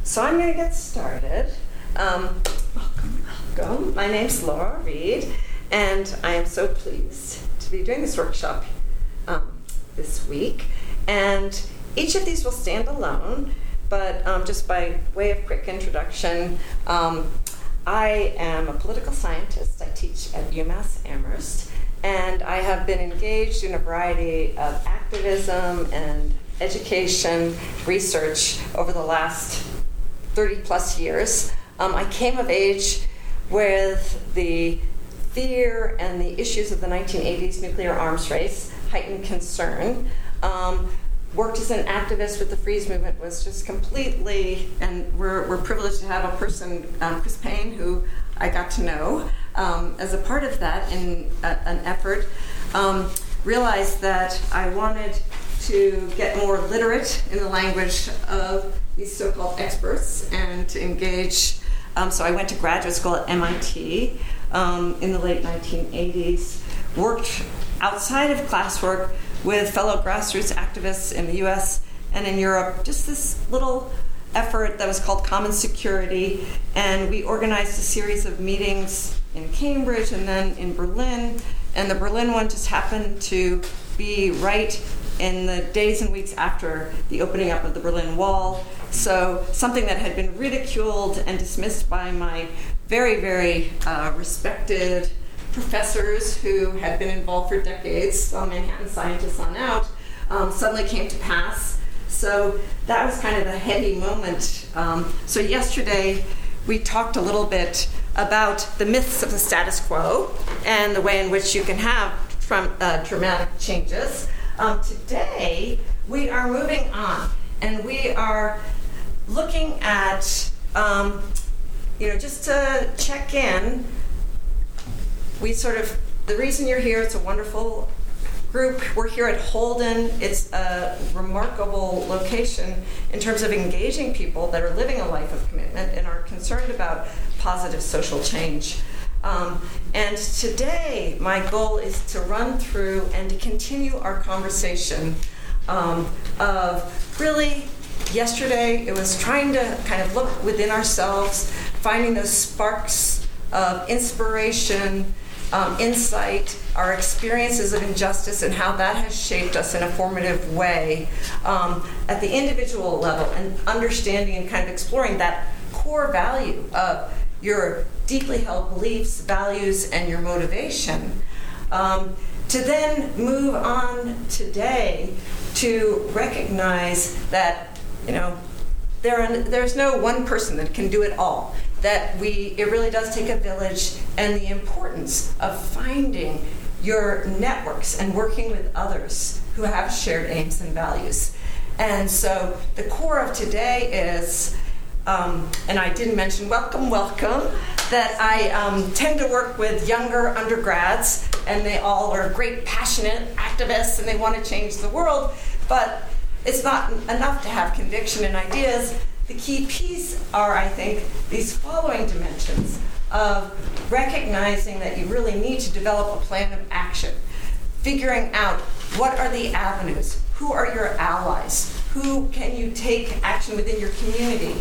So I'm going to get started. Welcome. My name's Laura Reed, and I am so pleased to be doing this workshop this week. And each of these will stand alone, but just by way of quick introduction, I am a political scientist. I teach at UMass Amherst, and I have been engaged in a variety of activism and education research over the last 30 plus years. I came of age with the fear and the issues of the 1980s nuclear arms race, heightened concern. Worked as an activist with the Freeze movement, was just completely, and we're privileged to have a person, Chris Payne, who I got to know as a part of that in an effort. Realized that I wanted to get more literate in the language of these so-called experts and to engage. So I went to graduate school at MIT in the late 1980s, worked outside of classwork with fellow grassroots activists in the US and in Europe, just this little effort that was called Common Security, and we organized a series of meetings in Cambridge and then in Berlin, and the Berlin one just happened to be right in the days and weeks after the opening up of the Berlin Wall. So something that had been ridiculed and dismissed by my very, very respected professors who had been involved for decades, Manhattan scientists on out, suddenly came to pass. So that was kind of a heady moment. So yesterday we talked a little bit about the myths of the status quo and the way in which you can have dramatic changes. Today we are moving on, and we are looking at, just to check in, the reason you're here, it's a wonderful group. We're here at Holden. It's a remarkable location in terms of engaging people that are living a life of commitment and are concerned about positive social change. And today, my goal is to run through and to continue our conversation of really, yesterday, it was trying to kind of look within ourselves, finding those sparks of inspiration, insight, our experiences of injustice, and how that has shaped us in a formative way at the individual level, and understanding and kind of exploring that core value of your deeply held beliefs, values, and your motivation. To then move on today to recognize that, there's no one person that can do it all. That it really does take a village, and the importance of finding your networks and working with others who have shared aims and values. And so the core of today is, and I didn't mention, welcome, that I tend to work with younger undergrads, and they all are great, passionate activists, and they want to change the world, but it's not enough to have conviction and ideas. The key piece are, I think, these following dimensions of recognizing that you really need to develop a plan of action, figuring out what are the avenues, who are your allies, who can you take action within your community,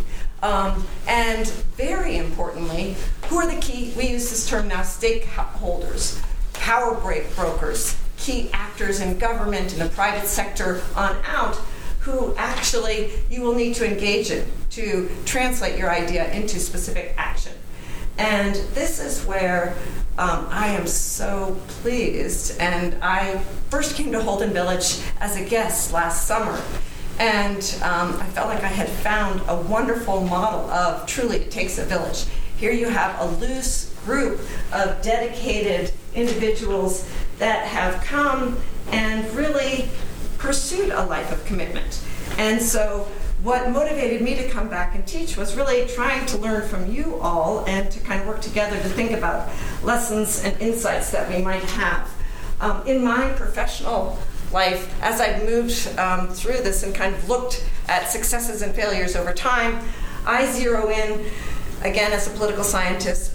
and very importantly, who are the key, we use this term now, stakeholders, power brokers, key actors in government and the private sector on out, who actually you will need to engage in to translate your idea into specific action. And this is where I am so pleased. And I first came to Holden Village as a guest last summer. And I felt like I had found a wonderful model of truly it takes a village. Here you have a loose group of dedicated individuals that have come and really pursued a life of commitment. And so what motivated me to come back and teach was really trying to learn from you all and to kind of work together to think about lessons and insights that we might have. In my professional life, as I've moved through this and kind of looked at successes and failures over time, I zero in, again as a political scientist,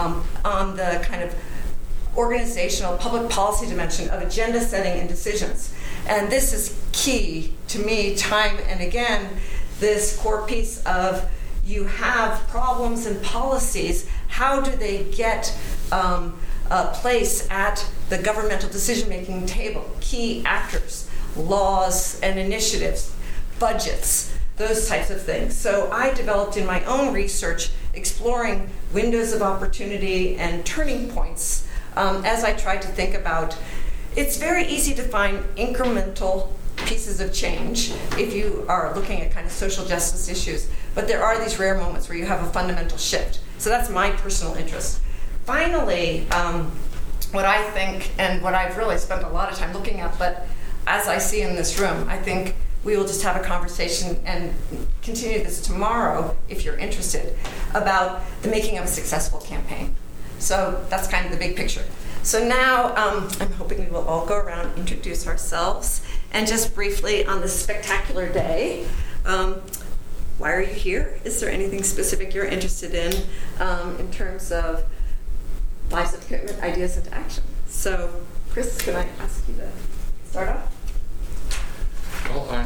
on the kind of organizational public policy dimension of agenda setting and decisions. And this is key to me time and again, this core piece of you have problems and policies, how do they get a place at the governmental decision-making table? Key actors, laws and initiatives, budgets, those types of things. So I developed in my own research exploring windows of opportunity and turning points as I tried to think about. It's very easy to find incremental pieces of change if you are looking at kind of social justice issues, but there are these rare moments where you have a fundamental shift. So that's my personal interest. Finally, what I think, and what I've really spent a lot of time looking at, but as I see in this room, I think we will just have a conversation and continue this tomorrow, if you're interested, about the making of a successful campaign. So that's kind of the big picture. So now I'm hoping we will all go around and introduce ourselves. And just briefly, on this spectacular day, why are you here? Is there anything specific you're interested in terms of lives of commitment, ideas into action? So, Chris, can I ask you to start off? Well, I'm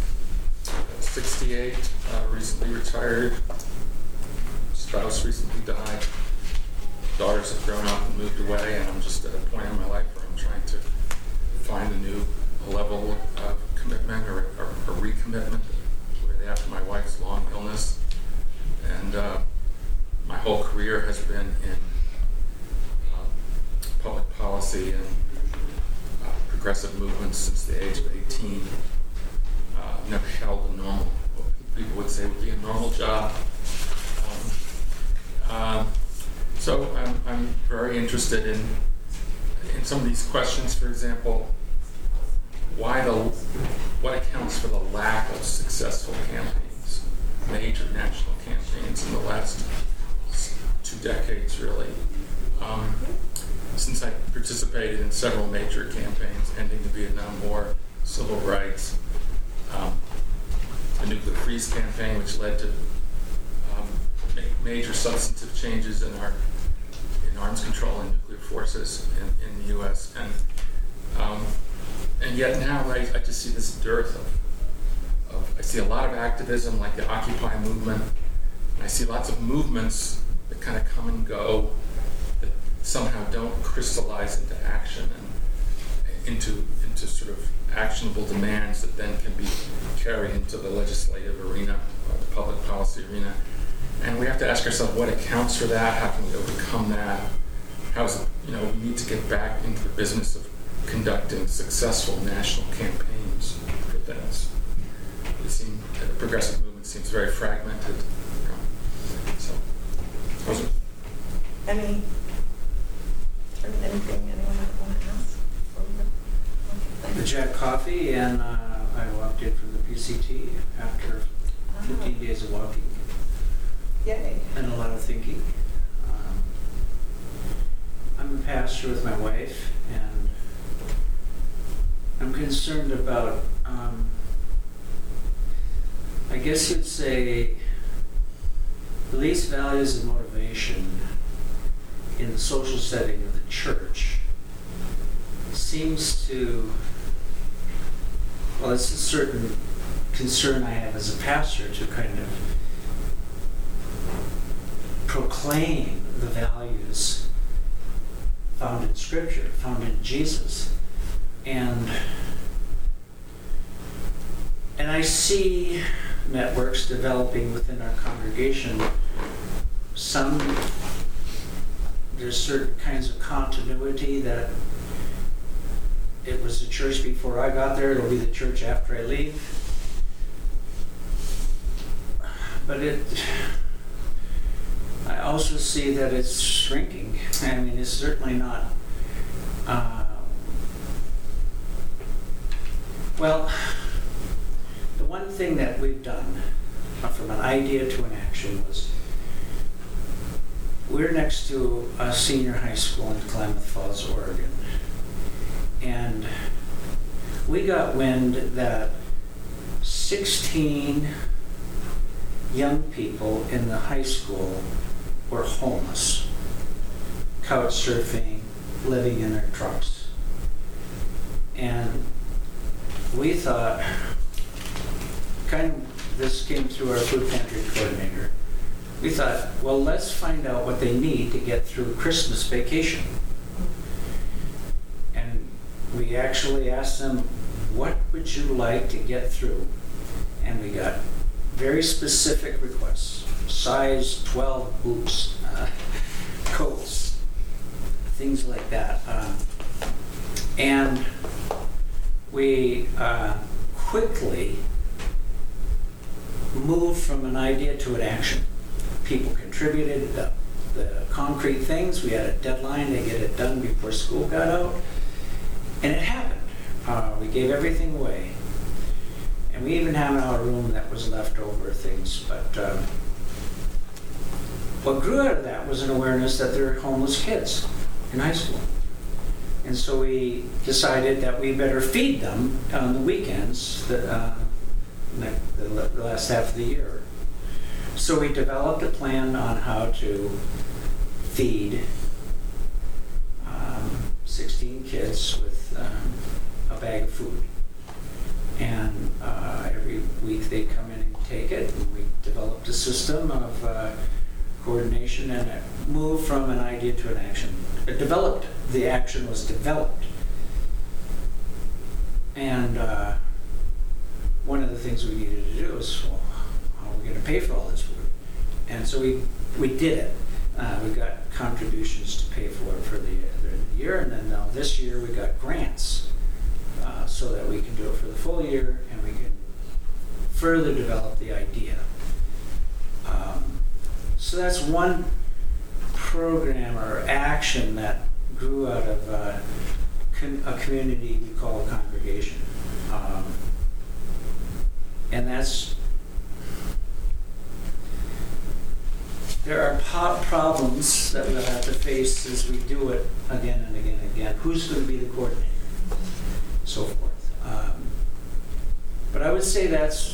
68, recently retired. Spouse recently died. Daughters have grown up and moved away, and I'm just at a point in my life where I'm trying to find a new level of commitment or recommitment, really after my wife's long illness. And my whole career has been in public policy and progressive movements since the age of 18. Never held a normal, what people would say would be a normal job. So I'm very interested in some of these questions. For example, what accounts for the lack of successful campaigns, major national campaigns in the last 2 decades, really. Since I participated in several major campaigns, ending the Vietnam War, civil rights, the nuclear freeze campaign, which led to major substantive changes in arms control and nuclear forces in the U.S. And yet now I just see this dearth of I see a lot of activism like the Occupy movement. I see lots of movements that kind of come and go that somehow don't crystallize into action and into sort of actionable demands that then can be carried into the legislative arena or the public policy arena. And we have to ask ourselves what accounts for that, how can we overcome that, how is it, we need to get back into the business of conducting successful national campaigns for things. The progressive movement seems very fragmented. So, anything anyone might want to ask? Jack Coffey, and I walked in from the PCT after 15 days of walking. Yay. And a lot of thinking. I'm a pastor with my wife, and I'm concerned about, I guess you'd say, beliefs, values, and motivation in the social setting of the church seems to, well, it's a certain concern I have as a pastor to kind of proclaim the values found in Scripture, found in Jesus. And I see networks developing within our congregation. There's certain kinds of continuity that it was the church before I got there, it'll be the church after I leave. But I also see that it's shrinking. I mean, it's certainly not, well, the one thing that we've done from an idea to an action was we're next to a senior high school in Klamath Falls, Oregon. And we got wind that 16 young people in the high school were homeless, couch surfing, living in their trucks. And we thought, this came through our food pantry coordinator, we thought, well, let's find out what they need to get through Christmas vacation. And we actually asked them, what would you like to get through? And we got very specific requests. Size 12 boots, coats, things like that. And we quickly moved from an idea to an action. People contributed the concrete things. We had a deadline to get it done before school got out. And it happened. We gave everything away. And we even have in our room that was leftover things. But what grew out of that was an awareness that there are homeless kids in high school. And so we decided that we better feed them on the weekends, the last half of the year. So we developed a plan on how to feed 16 kids with a bag of food. And every week they come in and take it. And we developed a system of coordination, and it moved from an idea to an action. It developed. The action was developed. And one of the things we needed to do was, well, how are we going to pay for all this food? And so we did it. We got contributions to pay for it for the year, and then now this year we got grants so that we can do it for the full year, and we can further develop the idea. So that's one program or action that grew out of a community we call a congregation. And that's, there are problems that we'll have to face as we do it again and again and again. Who's going to be the coordinator? So forth. But I would say that's,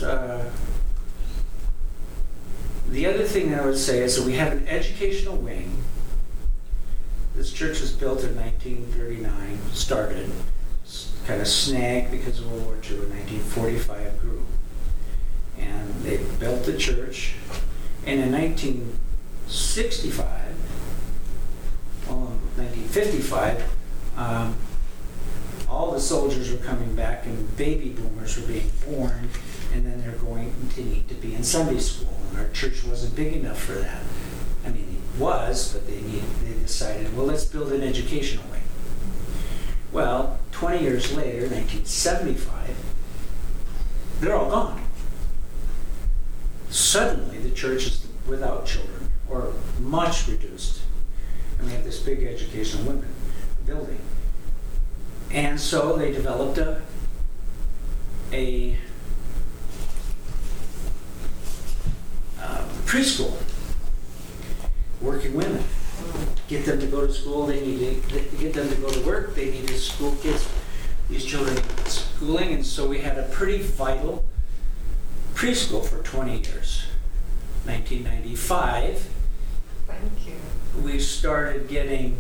the other thing that I would say is that we have an educational wing. This church was built in 1939, started, kind of snagged because of World War II. In 1945 grew. And they built the church. And in 1965, well, 1955, all the soldiers were coming back and baby boomers were being born, and then they're going to need to be in Sunday school. And our church wasn't big enough for that. I mean, it was, but they decided, well, let's build an educational wing. Well, 20 years later, 1975, they're all gone. Suddenly, the church is without children, or much reduced. And we have this big educational women building. And so they developed a preschool, working women. Get them to go to school, they need to get them to go to work, they needed school kids, these children schooling, and so we had a pretty vital preschool for 20 years. 1995, Thank you. we started getting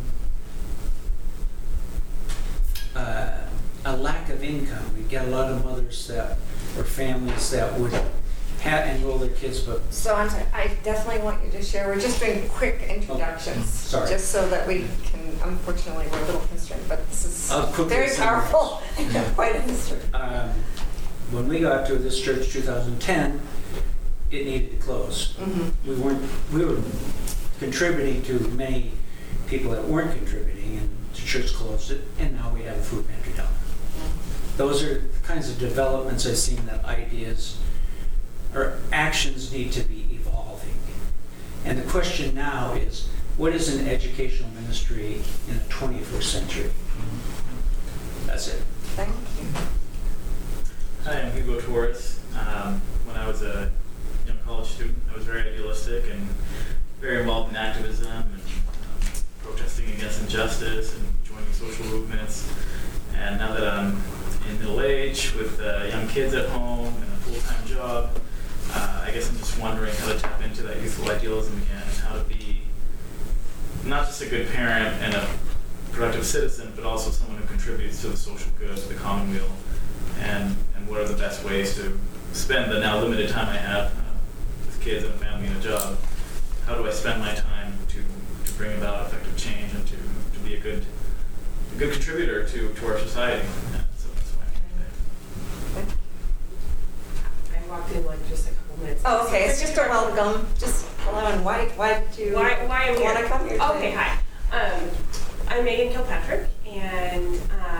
a lack of income. We get a lot of mothers that, or families that would enroll their kids, but So I definitely want you to share. We're just doing quick introductions, sorry. just so that we can. Unfortunately, we're a little constrained, but this is I'll quickly very summarize. powerful and quite a history. when we got to this church 2010, it needed to close. Mm-hmm. We were contributing to many people that weren't contributing, and the church closed it, and now we have a food pantry down there. Those are the kinds of developments I've seen, that ideas or actions need to be evolving. And the question now is, what is an educational ministry in the 21st century? That's it. Thank you. Hi, I'm Hugo Torres. When I was a young college student, I was very idealistic and very involved in activism and protesting against injustice and joining social movements. And now that I'm in middle age with young kids at home and a full-time job, I guess I'm just wondering how to tap into that youthful idealism again, and how to be not just a good parent and a productive citizen, but also someone who contributes to the social good, to the commonweal, and what are the best ways to spend the now limited time I have with kids and a family and a job, how do I spend my time to bring about effective change and to be a good contributor to our society. Yeah, so that's why I'm here today. I walked in like just a couple minutes. Oh, okay, it's just a welcome, just hello, and why did you Why I'm want to here? come here today? Okay, hi. I'm Megan Kilpatrick, and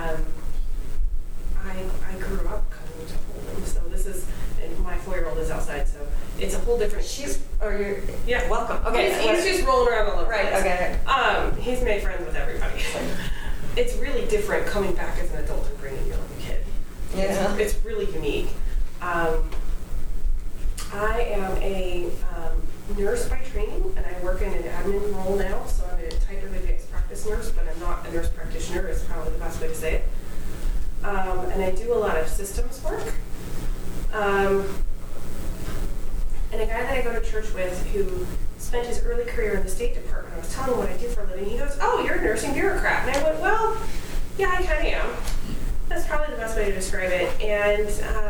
I grew up coming to Holden, so this is, and my 4-year-old is outside, so it's a whole different. You're Yeah. welcome. Okay. He's just rolling around all over. Right, the place. okay. He's made friends with everybody. It's really different coming back as an adult and bringing your own kid. Yeah. It's really unique. I am a nurse by training, and I work in an admin role now, so I'm a type of advanced practice nurse, but I'm not a nurse practitioner, is probably the best way to say it. And I do a lot of systems work. And a guy that I go to church with who spent his early career in the State Department, I was telling him what I do for a living, he goes, "Oh, you're a nursing bureaucrat." And I went, "Well, yeah, I kind of am." That's probably the best way to describe it. And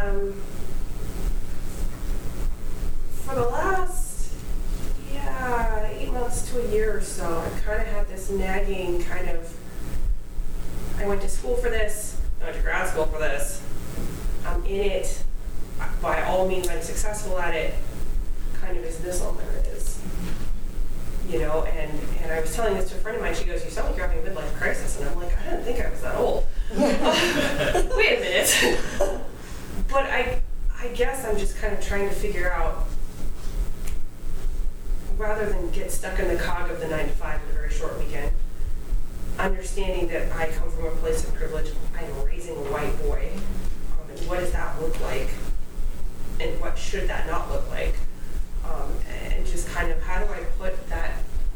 for the last, 8 months to a year or so, I've kind of had this nagging kind of, I went to school for this, I went to grad school for this, I'm in it, by all means I'm successful at it, kind of, is this all there is? You know, and I was telling this to a friend of mine, she goes, "You sound like you're having a midlife crisis," and I'm like, I didn't think I was that old. Wait a minute. But I guess I'm just kind of trying to figure out, rather than get stuck in the cog of the 9 to 5 in a very short weekend, understanding that I come from a place of privilege, I am raising a white boy, and what does that look like, and what should that not look like, and just kind of how do I put that,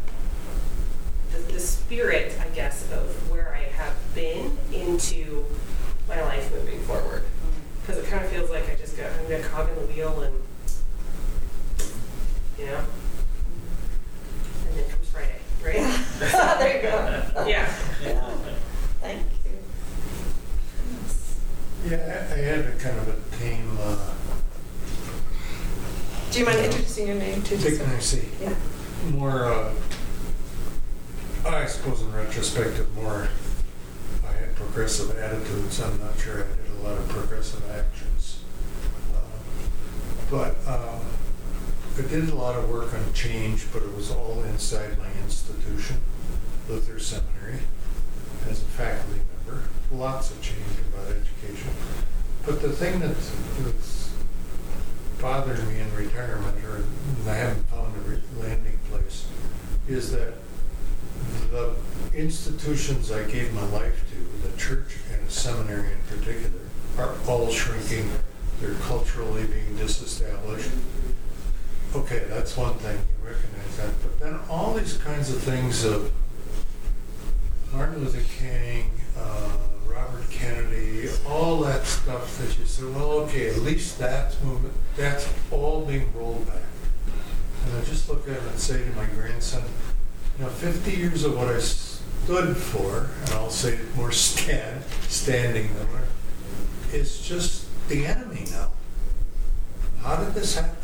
the spirit, I guess, of where I have been into my life moving forward, because it kind of feels like I'm a cog in the wheel, and you know. And then comes Friday, right? There you go. Yeah. Yeah. Thank you. Yeah, I had a kind of a tame, Do you mind introducing your name too? Dick and I see. Yeah. More, I suppose in retrospective, more, I had progressive attitudes. I'm not sure I did a lot of progressive actions. But I did a lot of work on change, but it was all inside my institution, Luther Seminary, as a faculty member. Lots of change about education. But the thing that's bothered me in retirement, or I haven't found a landing place, is that the institutions I gave my life to, the church and the seminary in particular, are all shrinking. They're culturally being disestablished. Okay, that's one thing, you recognize that. But then all these kinds of things of Martin Luther King, Robert Kennedy, all that stuff that you say, well, okay, at least that's all being rolled back. And I just look at it and say to my grandson, 50 years of what I stood for, and I'll say it more standing than what, is just the enemy now. How did this happen?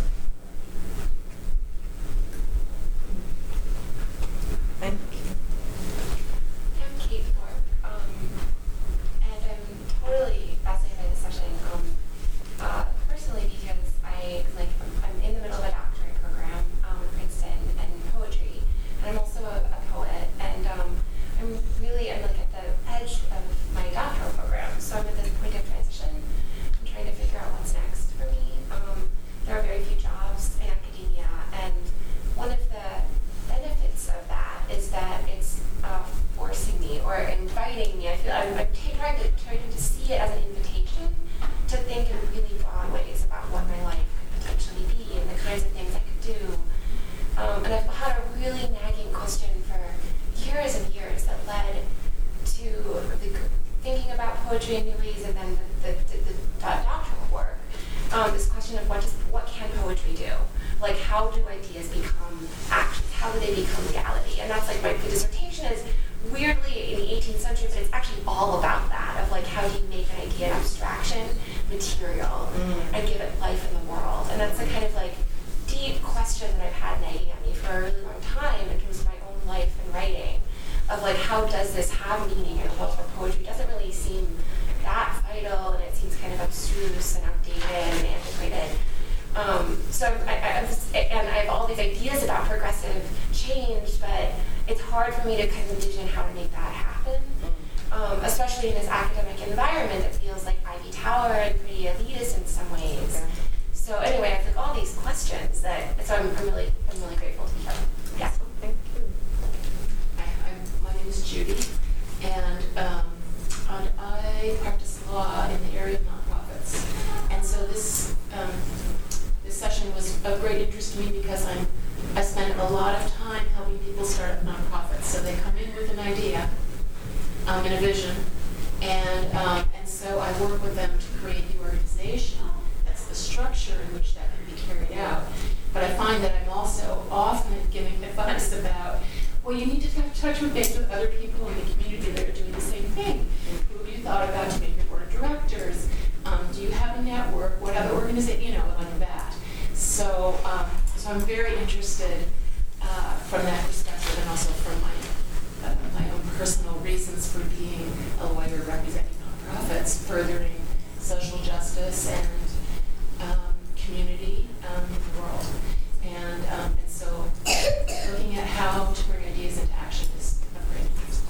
Thank you. I'm Kate Thorpe, and I'm totally fascinated by this session. Personally, because I'm in the middle of a doctorate program at Princeton in poetry, and I'm also a poet, and I'm at the edge of my doctoral program, so I'm at this point of transition. I'm trying to figure out what's next for me. There are very few jobs in academia, and one of the benefits of that is that it's forcing me or inviting me. I feel I'm trying to see it as an invitation to think in really broad ways about what my life could potentially be and the kinds of things I could do. And I've had a really nagging question for years and years that led to thinking about poetry in new ways, and then the doctoral work. This question of what can poetry do? Like, how do ideas become actions? How do they become reality? And that's my dissertation is weirdly in the 18th century, but it's actually all about that, of how do you make an idea an abstraction material and give it life in the world? And that's the kind of deep question that I've had nagging at me for for a really long time in terms of my own life and writing, of like, how does this have meaning in a world where poetry doesn't really seem that vital, and it seems kind of abstruse and outdated and antiquated. And I have all these ideas about progressive change, but it's hard for me to kind of envision how to make that happen, especially in this academic environment that feels like Ivy Tower and pretty elitist in some ways. Okay. So anyway, I have like all these questions so I'm really grateful to be here. Yeah. Thank you. My name is Judy, and I practice law in the area of nonprofits. And so this session was of great interest to me because I spend a lot of time helping people start up nonprofits. So they come in with an idea and a vision, and so I work with them to create the organization. That's the structure in which that can be carried out. But I find that I'm also often giving advice about, well, you need to touch base with other people in the community that are doing the same thing. Who have you thought about to make your board of directors? Do you have a network? What other organization, like that. So I'm very interested from that perspective, and also from my own personal reasons for being a lawyer representing nonprofits, furthering social justice and community in the world. And so looking at how to bring ideas into action is a great interest.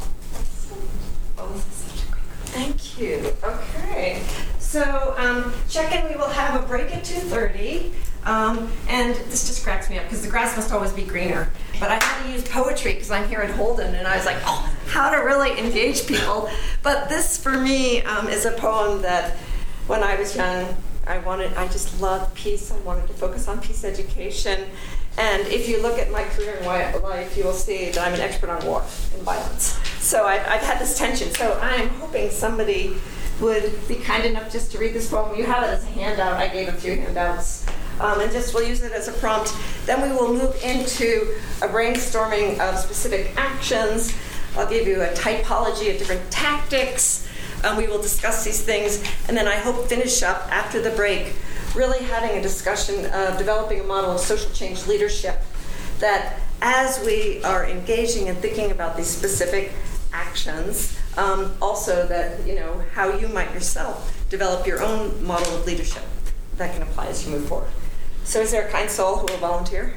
Thank you. Okay. So check-in, we will have a break at 2:30. And this just cracks me up because the grass must always be greener. But I had to use poetry because I'm here at Holden, and I was like, oh, how to really engage people. But this, for me, is a poem that when I was young, I just loved peace. I wanted to focus on peace education. And if you look at my career in life, you will see that I'm an expert on war and violence. So I've had this tension. So I'm hoping somebody would be kind enough just to read this poem. You have it as a handout. I gave a few handouts. And just we'll use it as a prompt. Then we will move into a brainstorming of specific actions. I'll give you a typology of different tactics. We will discuss these things, and then I hope finish up after the break really having a discussion of developing a model of social change leadership that as we are engaging and thinking about these specific actions, also that, how you might yourself develop your own model of leadership that can apply as you move forward. So is there a kind soul who will volunteer?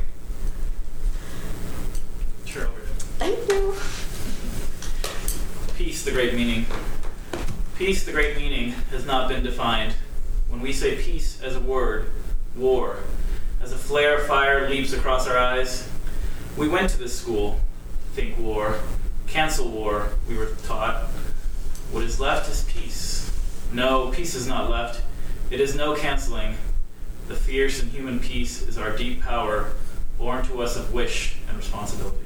Sure, I'll read it. Thank you. Peace, the great meaning. Peace, the great meaning, has not been defined. When we say peace as a word, war, as a flare of fire leaps across our eyes. We went to this school, think war, cancel war, we were taught. What is left is peace. No, peace is not left. It is no canceling. The fierce and human peace is our deep power, born to us of wish and responsibility.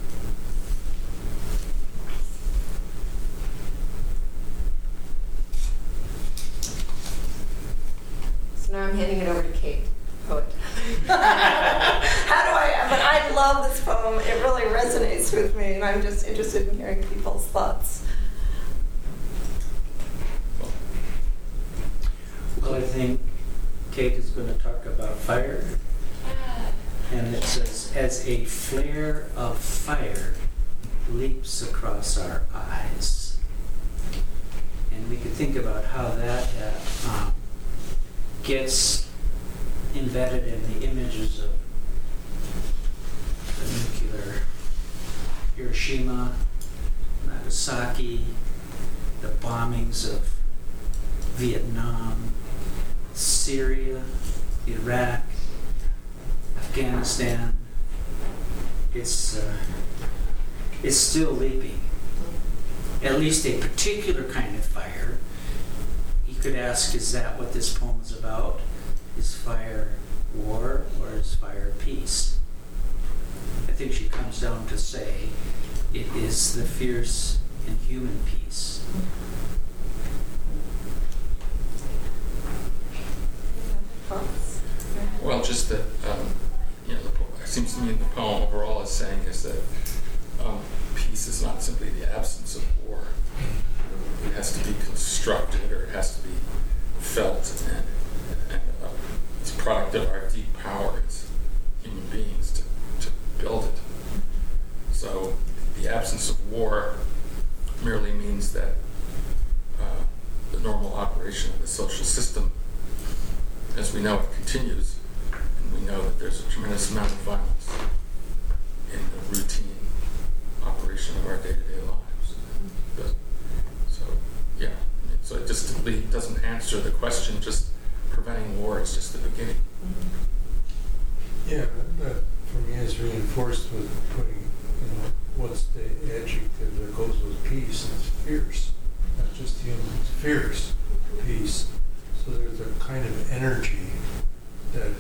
So now I'm handing it over to Kate, poet. But I love this poem. It really resonates with me, and I'm just interested in hearing people's thoughts. Well, I think Kate is going to talk about fire. And it says, as a flare of fire leaps across our eyes. And we could think about how that gets embedded in the images of the nuclear Hiroshima, Nagasaki, the bombings of Vietnam, Syria, Iraq, Afghanistan. It's still leaping. At least a particular kind of fire. You could ask, is that what this poem is about? Is fire war or is fire peace? I think she comes down to say it is the fierce and human peace. Well, just that, it seems to me the poem overall is saying is that peace is not simply the absence of war. It has to be constructed, or it has to be felt, and it's a product of our deep power as human beings to build it. absence of war merely means that the normal operation of the social system, as we know it, continues, and we know that there's a tremendous amount of violence in the routine operation of our day-to-day lives. So, yeah, so it just doesn't answer the question. Just preventing war is just the beginning. Yeah, that for me is reinforced with putting, what's the adjective that goes with peace? It's fierce, not just human, it's fierce peace. So there's a kind of energy that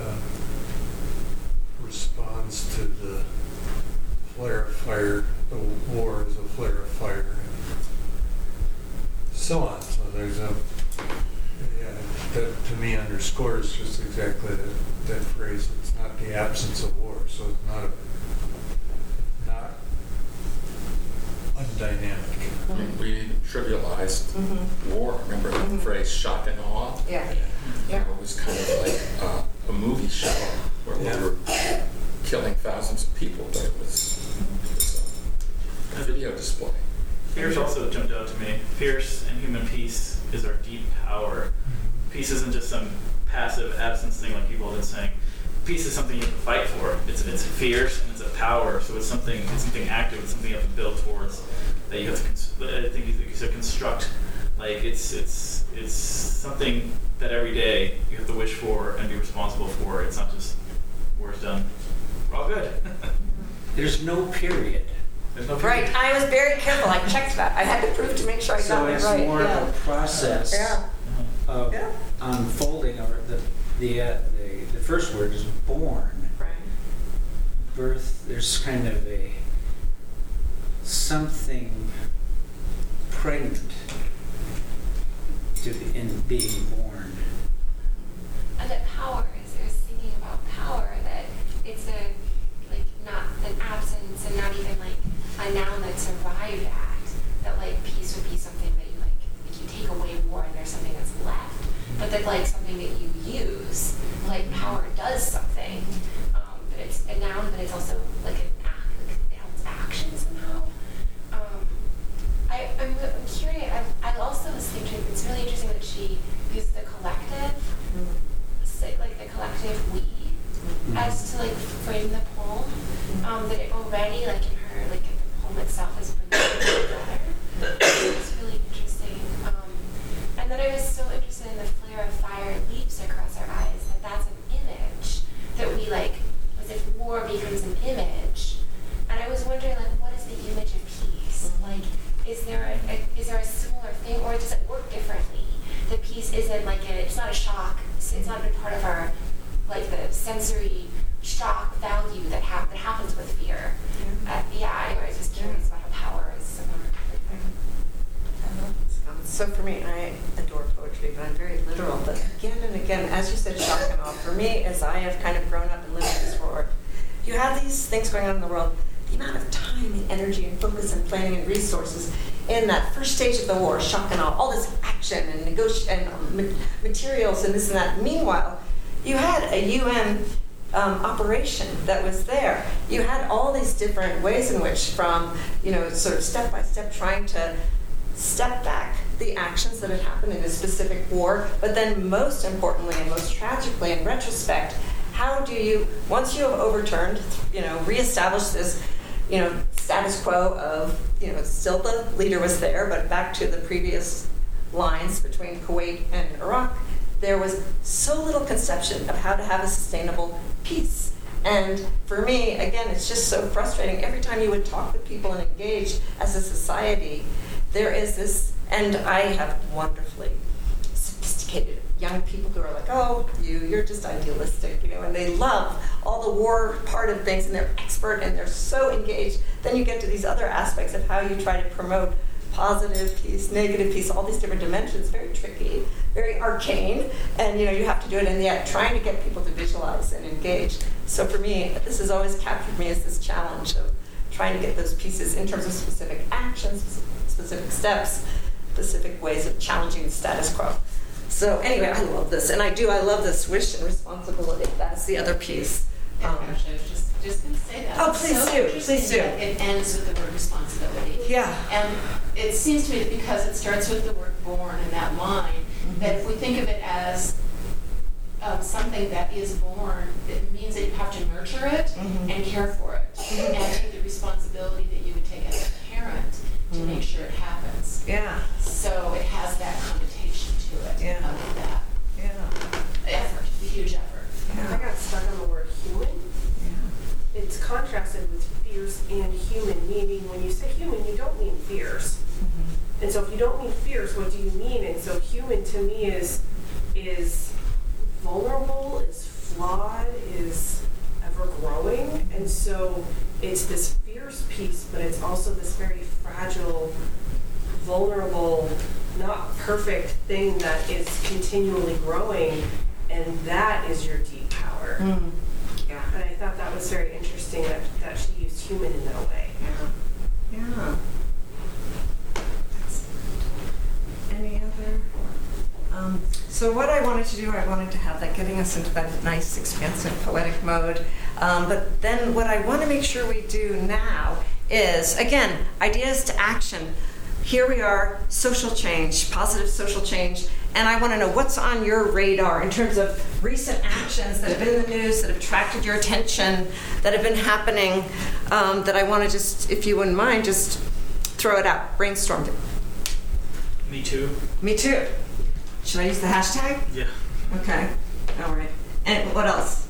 responds to the flare of fire. The war is a flare of fire, and so on. So there's that to me underscores just exactly that phrase. It's not the absence of war, so it's not undynamic. I mean, we trivialized war. Remember the phrase "shock and awe"? Yeah. It was kind of like a movie show where we were killing thousands of people, but it was a video display. Fierce also jumped out to me. Fierce and human peace is our deep power. Peace isn't just some passive absence thing like people have been saying. Peace is something you have to fight for. It's fierce and it's a power. So it's something active. It's something you have to build towards. That you have to. I think you said construct. Like it's something that every day you have to wish for and be responsible for. It's not just war's done. We're all good. There's no period. There's no Right, I was very careful, I checked that, I had to prove to make sure I So got it it's right. more of a process Yeah. of Yeah. unfolding, or the first word is born. Right. Birth, there's kind of something pregnant in being born. And that power is, I was thinking about power, that it's not an absence and not even like a noun that's arrived at, that like peace would be something that you take away war and there's something that's left, but that like something that you use, like power does something, but it's a noun, but it's also like an act, like it helps action somehow. I'm curious, I also was thinking, it's really interesting that she used the collective, like the collective we, as to like frame the poem, that it already like in her, like the poem itself is bringing it together. It's really interesting. And then I was so interested in the flare of fire leaps across our eyes, that's an image that we like, as if war becomes an image. And I was wondering like, what is the image of peace? Like, is there a similar thing, or does it work differently? The peace isn't like it's not a shock, it's not a part of our, like the sensory shock value that happens with fear. Anyway, I was just curious about how power is similar. So for me, I adore poetry, but I'm very literal. But again and again, as you said, shock and awe. For me, as I have kind of grown up and lived in this world, you have these things going on in the world. The amount of time and energy and focus and planning and resources in that first stage of the war, shock and awe, all this action and materials and this and that. Meanwhile, you had a UN operation that was there. You had all these different ways in which, from sort of step by step, trying to step back the actions that had happened in a specific war, but then most importantly and most tragically in retrospect, how do you, once you have overturned, reestablished this, status quo of, still the leader was there, but back to the previous lines between Kuwait and Iraq, there was so little conception of how to have a sustainable peace. And for me, again, it's just so frustrating. Every time you would talk with people and engage as a society, there is this, and I have wonderfully sophisticated young people who are like, oh, you're just idealistic, and they love all the war part of things, and they're expert, and they're so engaged. Then you get to these other aspects of how you try to promote positive peace, negative peace, all these different dimensions, very tricky, very arcane, and you have to do it, and yet trying to get people to visualize and engage. So for me, this has always captured me as this challenge of trying to get those pieces in terms of specific actions, specific steps, specific ways of challenging the status quo. So anyway, I love this, and I love this wish and responsibility. That's the other piece. Actually, I was just going to say that. Oh, It's please so do, interesting please do. that it ends with the word responsibility. Yeah. And it seems to me that because it starts with the word born in that line, that if we think of it as something that is born, it means that you have to nurture it and care for it and take the responsibility that you would take as a parent to make sure it happens. Yeah. So it has that connotation to it, Yeah. of that Yeah. effort, the huge effort. I got stuck on the word human. Yeah. It's contrasted with fierce and human, meaning when you say human, you don't mean fierce. And so if you don't mean fierce, what do you mean? And so human to me is vulnerable, is flawed, is ever growing. And so it's this fierce piece, but it's also this very fragile, vulnerable, not perfect thing that is continually growing. And that is your deep power. Yeah. And I thought that was very interesting that she used human in that way. Yeah. Yeah. Any other? So what I wanted to do, I wanted to have that getting us into that nice, expansive, poetic mode. But then what I want to make sure we do now is, again, ideas to action. Here we are, social change, positive social change. And I want to know what's on your radar in terms of recent actions that have been in the news, that have attracted your attention, that have been happening, that I want to just, if you wouldn't mind, just throw it out, brainstorm it. Me too. Me too. Should I use the hashtag? Yeah. Okay. All right. And what else?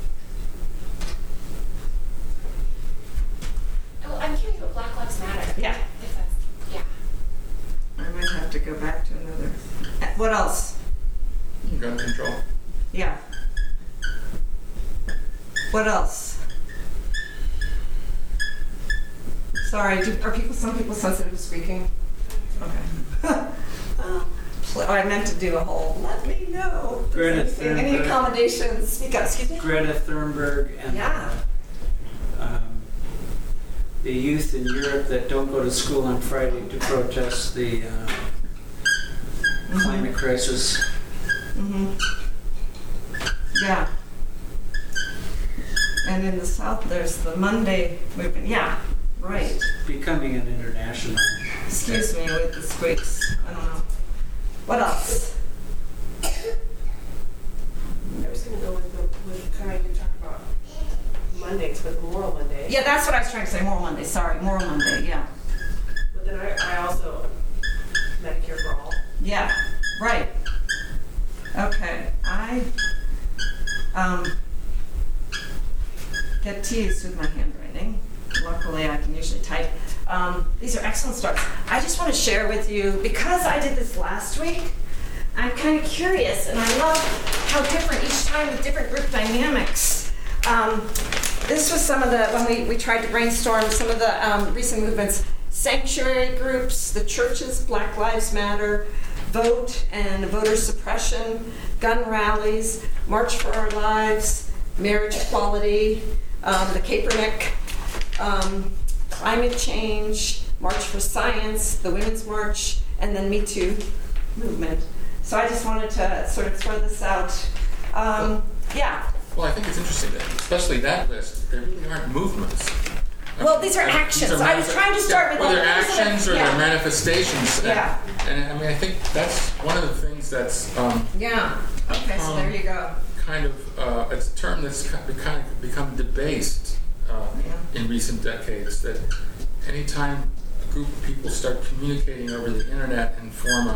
Well, I'm curious about Black Lives Matter. Yeah. If that's, yeah. I might have to go back to another. What else? Gun control. Yeah. What else? Sorry, are some people sensitive to speaking? Okay. I meant to do a whole, let me know. Greta Any Thunberg. accommodations? Speak up, excuse me? Greta Thunberg and Yeah. the youth in Europe that don't go to school on Friday to protest the climate crisis. Yeah. And in the South, there's the Monday movement. Yeah, right. Becoming an international. Excuse me with the squeaks. I don't know. What else? I was going to go with kind of you talk about Mondays, with Moral Monday. Yeah, that's what I was trying to say. Moral Monday. Sorry, Moral Monday. Yeah. But then I also, Medicare for All. Yeah. Right. Okay. I get teased with my handwriting. Luckily, I can usually type. These are excellent starts. I just want to share with you, because I did this last week, I'm kind of curious, and I love how different each time with different group dynamics. This was some of the, when we tried to brainstorm some of the recent movements, sanctuary groups, the churches, Black Lives Matter, vote and voter suppression, gun rallies, March for Our Lives, marriage equality, the Kaepernick, climate change, March for Science, the Women's March, and then Me Too movement. So I just wanted to sort of throw this out. Yeah. Well, I think it's interesting that, especially that list, there really aren't movements. Well, these are actions. I was trying to start with whether like, actions or yeah. they're manifestations. Yeah. And I mean, I think that's one of the things that's Yeah. Okay, so there you go. kind of it's a term that's kind of become debased in recent decades. That anytime a group of people start communicating over the internet and form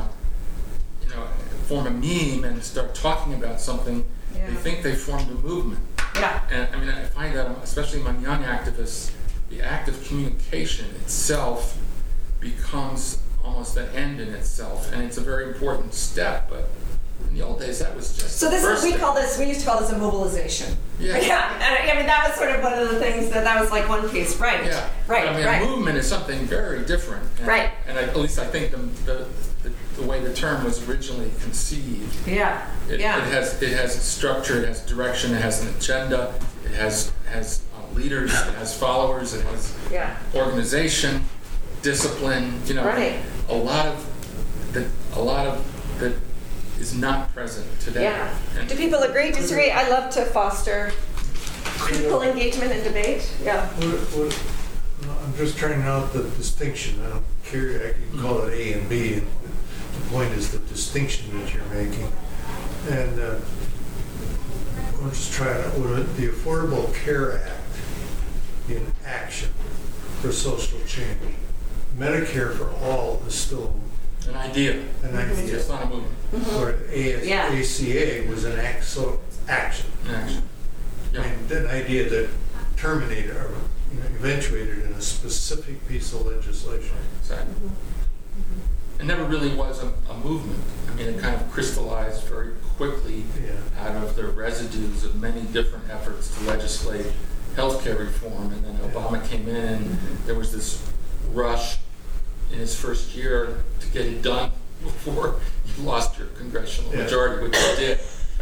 a meme and start talking about something, they think they formed a movement. Yeah. And I mean, I find that, especially among young activists, the act of communication itself becomes almost an end in itself, and it's a very important step. But in the old days, that was just So this is, we used to call this a mobilization. Yeah. Yeah. And I mean, that was sort of one of the things that was like one piece. Right. Yeah. Right. But, I mean, right. a movement is something very different. And, Right. And at least I think the way the term was originally conceived. Yeah. It has structure, it has direction, it has an agenda, it has leaders, it has followers, it has organization, discipline. Right. A lot of that is not present today. Yeah. And Do people agree, disagree? I love to foster critical engagement and debate, yeah. No, I'm just trying out the distinction. I don't care, I can call it A and B, and the point is the distinction that you're making. And I'm just trying to, with the Affordable Care Act in action for social change, Medicare for all is still An idea. an idea. It's not a movement. Where Yeah. ACA was an action. An action. Yeah. And an idea that terminated or eventuated in a specific piece of legislation. Exactly. It never really was a movement. I mean, it kind of crystallized very quickly Yeah. out of the residues of many different efforts to legislate healthcare reform. And then Obama came in, and there was this rush in his first year to get it done before you lost your congressional Yeah. majority, which you did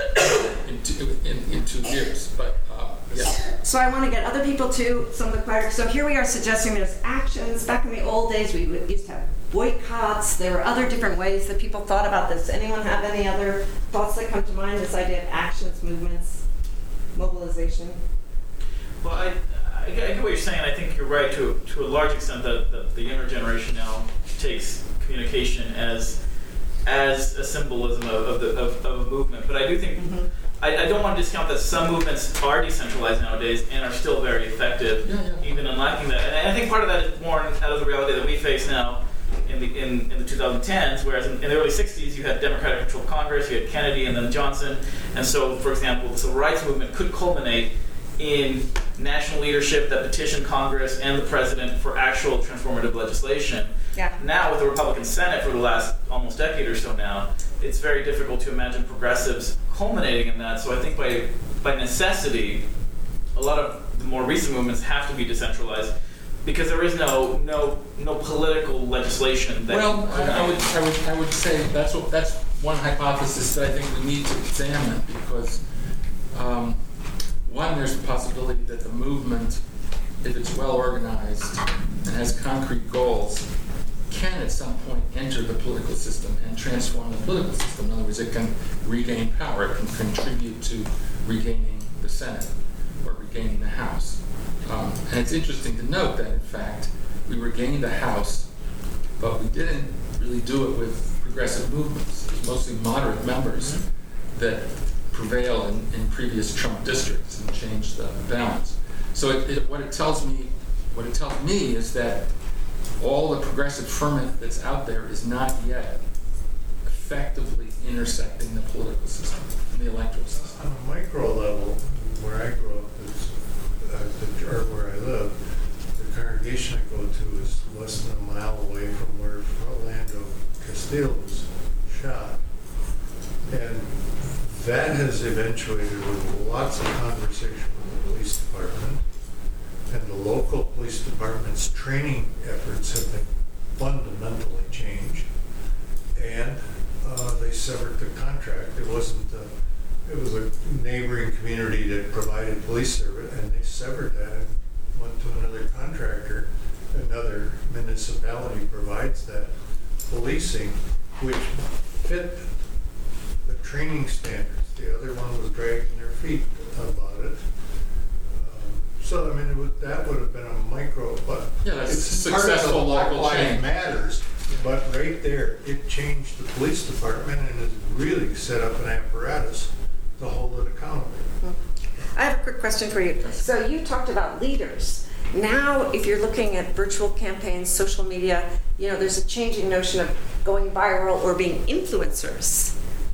in 2 years. But yeah. So I want to get other people to some of the quieter. So here we are suggesting there's actions. Back in the old days, we used to have boycotts. There were other different ways that people thought about this. Anyone have any other thoughts that come to mind? This idea of actions, movements, mobilization. Well, I get what you're saying. I think you're right to a large extent that the younger generation now takes communication as a symbolism of a movement. But I do think I don't want to discount that some movements are decentralized nowadays and are still very effective, even in lacking that. And I think part of that is born out of the reality that we face now in the 2010s, whereas in the early 60s you had Democratic-controlled Congress, you had Kennedy and then Johnson, and so, for example, the civil rights movement could culminate in national leadership that petitioned Congress and the president for actual transformative legislation. Yeah. Now, with the Republican Senate for the last almost decade or so now, it's very difficult to imagine progressives culminating in that. So I think by necessity, a lot of the more recent movements have to be decentralized because there is no political legislation that. Well, I would say that's one hypothesis that I think we need to examine because one, there's the possibility that the movement, if it's well organized and has concrete goals, can at some point enter the political system and transform the political system. In other words, it can regain power, it can contribute to regaining the Senate or regaining the House. And it's interesting to note that, in fact, we regained the House, but we didn't really do it with progressive movements. It was mostly moderate members that prevail in previous Trump districts and change the balance. So what it tells me is that all the progressive ferment that's out there is not yet effectively intersecting the political system and the electoral system. On a micro level, where I grew up, or where I live, the congregation I go to is less than a mile away from where Orlando Castillo was shot. And that has eventuated with lots of conversation with the police department. And the local police department's training efforts have been fundamentally changed. And they severed the contract. It was a neighboring community that provided police service, and they severed that and went to another contractor. Another municipality provides that policing, which fit the training standards. The other one was dragging their feet about it. So, I mean, that would have been a micro, but that's it's a part of the successful local Black Lives change. Matters. But right there, it changed the police department and has really set up an apparatus to hold it accountable. I have a quick question for you. So you talked about leaders. Now, if you're looking at virtual campaigns, social media, there's a changing notion of going viral or being influencers.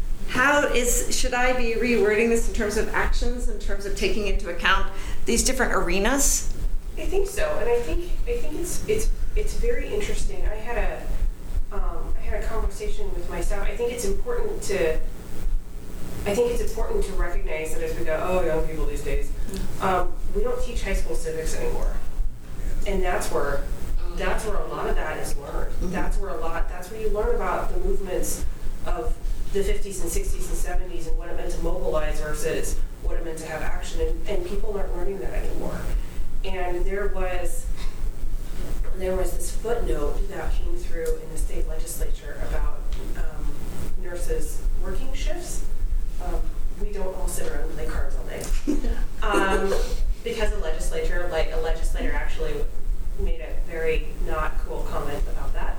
Should I be rewording this in terms of actions, in terms of taking into account these different arenas? I think so, and I think it's very interesting. I had a conversation with myself. I think it's important to recognize that as we go, young people these days, we don't teach high school civics anymore, and that's where a lot of that is learned. Mm-hmm. That's where you learn about the movements of the 50s and 60s and 70s and what it meant to mobilize versus what it meant to have action, and people aren't learning that anymore. And there was this footnote that came through in the state legislature about nurses working shifts. We don't all sit around and play cards all day. because the legislature, like a legislator actually made a very not cool comment about that.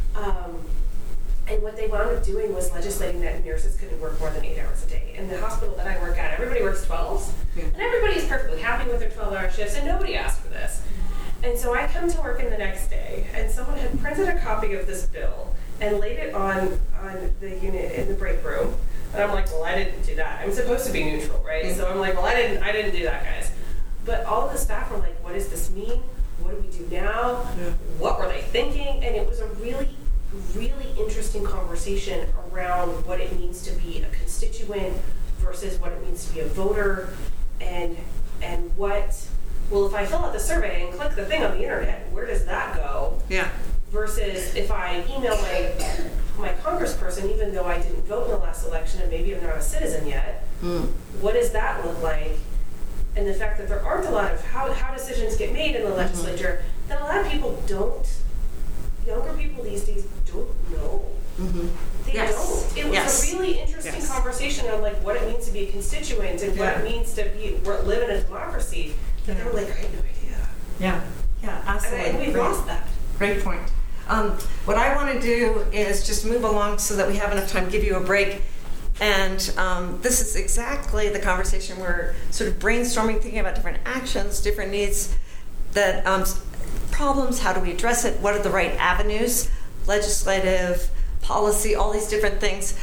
And what they wound up doing was legislating that nurses couldn't work more than 8 hours a day. In the hospital that I work at, everybody works 12s, and everybody is perfectly happy with their 12-hour shifts, and nobody asked for this. And so I come to work in the next day, and someone had printed a copy of this bill and laid it on the unit in the break room. And I'm like, well, I didn't do that. I'm supposed to be neutral, right? So I'm like, well, I didn't do that, guys. But all of the staff were like, what does this mean? What do we do now? What were they thinking? And it was a really, really interesting conversation around what it means to be a constituent versus what it means to be a voter, and what, well, if I fill out the survey and click the thing on the internet, where does that go? Yeah. Versus if I email my congressperson, even though I didn't vote in the last election and maybe I'm not a citizen yet, what does that look like? And the fact that there aren't a lot of how decisions get made in the legislature, that a lot of people don't, younger people these days don't know. They don't. It was a really interesting conversation on like what it means to be a constituent and what it means to live in a democracy. And they were like, I had no idea. Yeah, absolutely. And we've lost that. Great point. What I want to do is just move along so that we have enough time to give you a break. And this is exactly the conversation we're sort of brainstorming, thinking about different actions, different needs, that problems, how do we address it, what are the right avenues, legislative, policy, all these different things.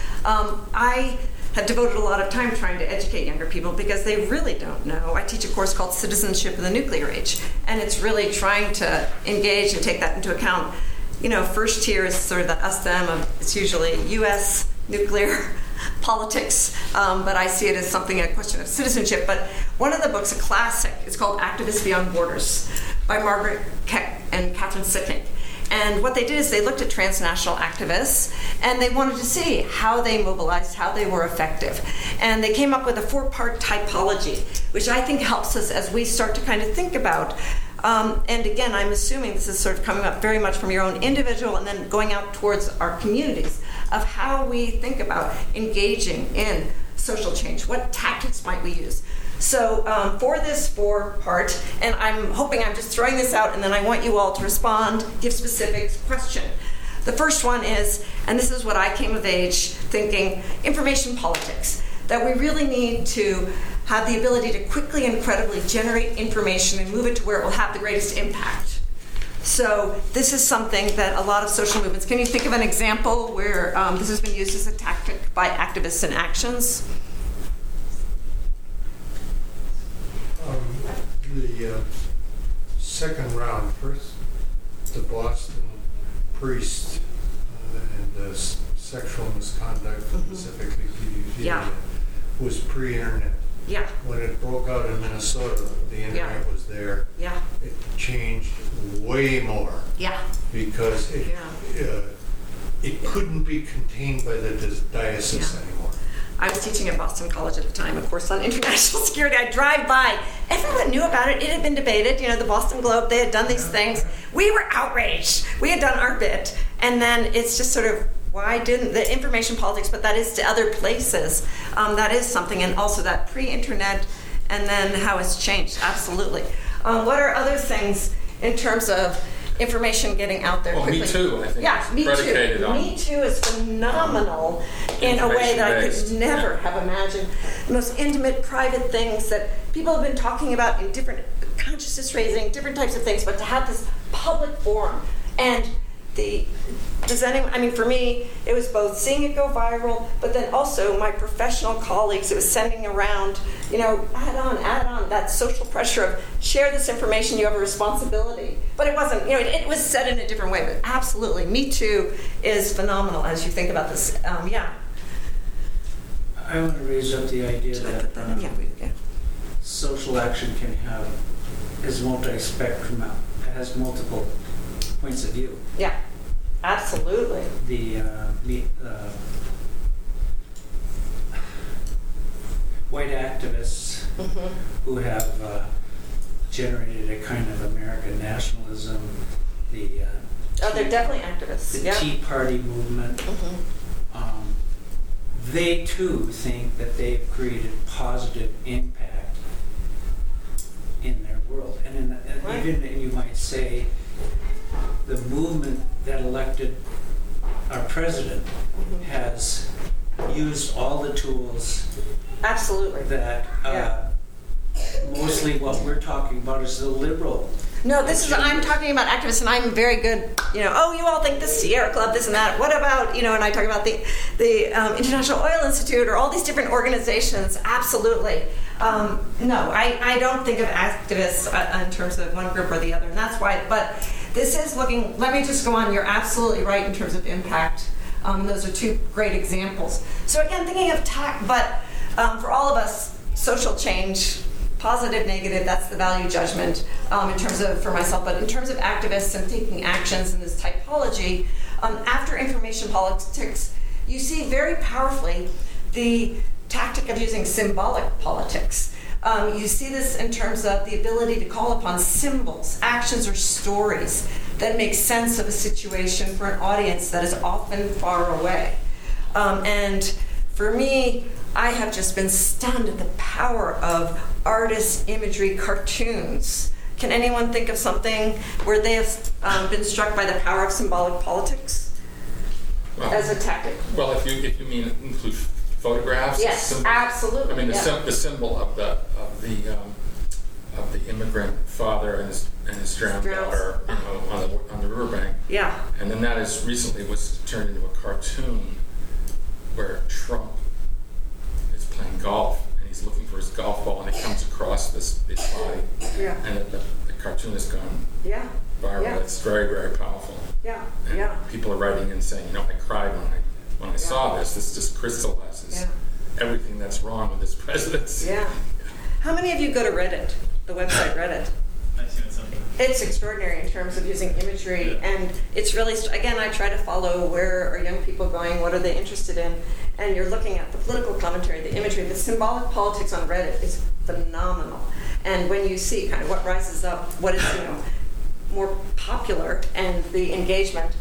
I have devoted a lot of time trying to educate younger people because they really don't know. I teach a course called Citizenship in the Nuclear Age, and it's really trying to engage and take that into account. You know, first tier is sort of the us-them, it's usually U.S. nuclear politics, but I see it as something, a question of citizenship. But one of the books, a classic, is called Activists Beyond Borders by Margaret Keck and Catherine Sitnik. And what they did is they looked at transnational activists and they wanted to see how they mobilized, how they were effective. And they came up with a 4-part typology, which I think helps us as we start to kind of think about. And again, I'm assuming this is sort of coming up very much from your own individual and then going out towards our communities of how we think about engaging in social change. What tactics might we use? So for this 4-part, and I'm hoping I'm just throwing this out and then I want you all to respond, give specifics, question. The first one is, and this is what I came of age thinking, information politics. That we really need to have the ability to quickly and credibly generate information and move it to where it will have the greatest impact. So this is something that a lot of social movements, can you think of an example where this has been used as a tactic by activists in actions? The second round, first the Boston priest and the sexual misconduct, specifically pedophilia, was pre-internet. Yeah. When it broke out in Minnesota, the internet was there. Yeah. It changed way more. Yeah. Because it couldn't be contained by the diocese anymore. I was teaching at Boston College at the time, a course on international security. I'd drive by. Everyone knew about it. It had been debated. You know, the Boston Globe, they had done these things. We were outraged. We had done our bit. And then it's just sort of, why didn't the information politics, but that is to other places. That is something. And also that pre-internet and then how it's changed. Absolutely. What are other things in terms of information getting out there quickly? Me Too, I think. Yeah, Me predicated Too. on Me Too is phenomenal in a way that I could never have imagined. The most intimate, private things that people have been talking about in different consciousness raising, different types of things, but to have this public forum and for me, it was both seeing it go viral, but then also my professional colleagues, it was sending around, add on, that social pressure of share this information, you have a responsibility. But it wasn't, it was said in a different way, but absolutely, Me Too is phenomenal as you think about this. I want to raise up the idea that social action is multi-spectrum, it has multiple points of view. Yeah. Absolutely. The white activists who have generated a kind of American nationalism, they're definitely activists. The Tea Party movement. They too think that they've created positive impact in their world. And Right. even, you might say, the movement that elected our president has used all the tools Absolutely. that Yeah. mostly what we're talking about is the liberal. No, I'm talking about activists, and I'm very good, oh, you all think this Sierra Club, this and that. What about, and I talk about the International Oil Institute or all these different organizations. Absolutely. No, I don't think of activists in terms of one group or the other, and that's why, but this is looking, let me just go on, you're absolutely right in terms of impact. Those are two great examples. So again, thinking of but for all of us, social change, positive, negative, that's the value judgment in terms of, for myself, but in terms of activists and taking actions in this typology, after information politics, you see very powerfully the tactic of using symbolic politics. You see this in terms of the ability to call upon symbols, actions, or stories that make sense of a situation for an audience that is often far away. And for me, I have just been stunned at the power of artist imagery, cartoons. Can anyone think of something where they have been struck by the power of symbolic politics as a tactic? Well, if you mean include photographs, Yes, absolutely. I mean, yeah. the symbol of the immigrant father and his drowned daughter, on the riverbank. Yeah. And then that was turned into a cartoon where Trump is playing golf and he's looking for his golf ball and it comes across this body. Yeah. And the cartoon has gone Yeah. viral. Yeah. It's very, very powerful. Yeah. And Yeah. people are writing in saying, I cried when I saw this. This just crystallizes everything that's wrong with this presidency. Yeah. How many of you go to Reddit, the website Reddit? I've seen it something. It's extraordinary in terms of using imagery, and it's really, again, I try to follow where are young people going, what are they interested in, and you're looking at the political commentary, the imagery, the symbolic politics on Reddit is phenomenal. And when you see kind of what rises up, what is, more popular, and the engagement,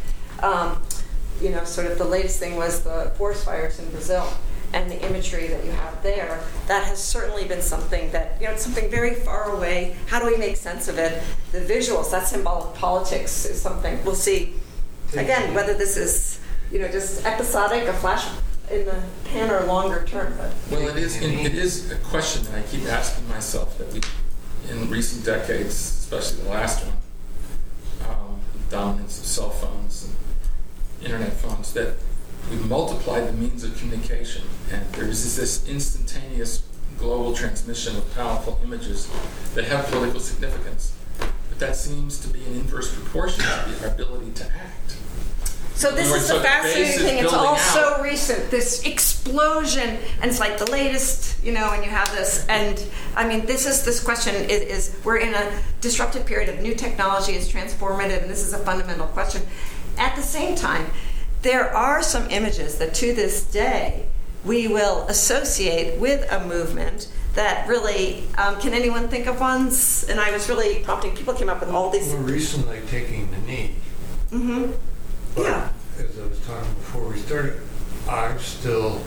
sort of the latest thing was the forest fires in Brazil. And the imagery that you have there, that has certainly been something that, it's something very far away. How do we make sense of it? The visuals, that symbolic politics is something we'll see. Again, whether this is, just episodic, a flash in the pan or longer term. But. Well, it is a question that I keep asking myself that in recent decades, especially the last one, the dominance of cell phones and internet phones, that we've multiplied the means of communication, and there's this instantaneous global transmission of powerful images that have political significance. But that seems to be in inverse proportion to our ability to act. So this is the fascinating thing. It's all so recent, this explosion, and it's like the latest, and you have this. And I mean, this question is we're in a disruptive period of new technology is transformative, and this is a fundamental question. At the same time, there are some images that to this day we will associate with a movement that really, can anyone think of ones? And I was really prompting, people came up with all these. More recently, taking the knee. Mm-hmm. But Yeah. as I was talking before we started, I'm still,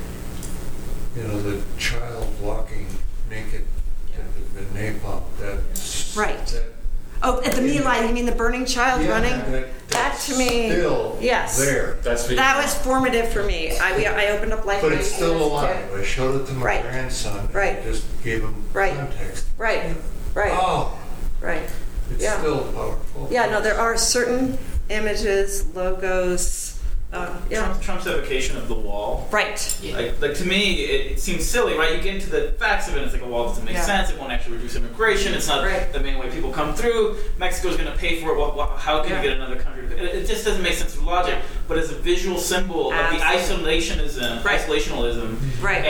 the child walking naked to the napalm. That's Right. Oh, at the My Lai, you mean the burning child running? That to me, still yes. there. That was formative for me. I opened up Life But Magazine it's still as a alive. kid. I showed it to my Right. grandson. Right. And just gave him Right. context. Right, Oh, right. it's Yeah. still powerful. Yeah, no, there are certain images, logos. Trump's evocation of the wall. Right. Like to me, it seems silly, right? You get into the facts of it, and it's like a wall doesn't make sense. It won't actually reduce immigration. It's not the main way people come through. Mexico's going to pay for it. Well, how can you get another country to pay? It just doesn't make sense with logic. But as a visual symbol of the isolationism, Right.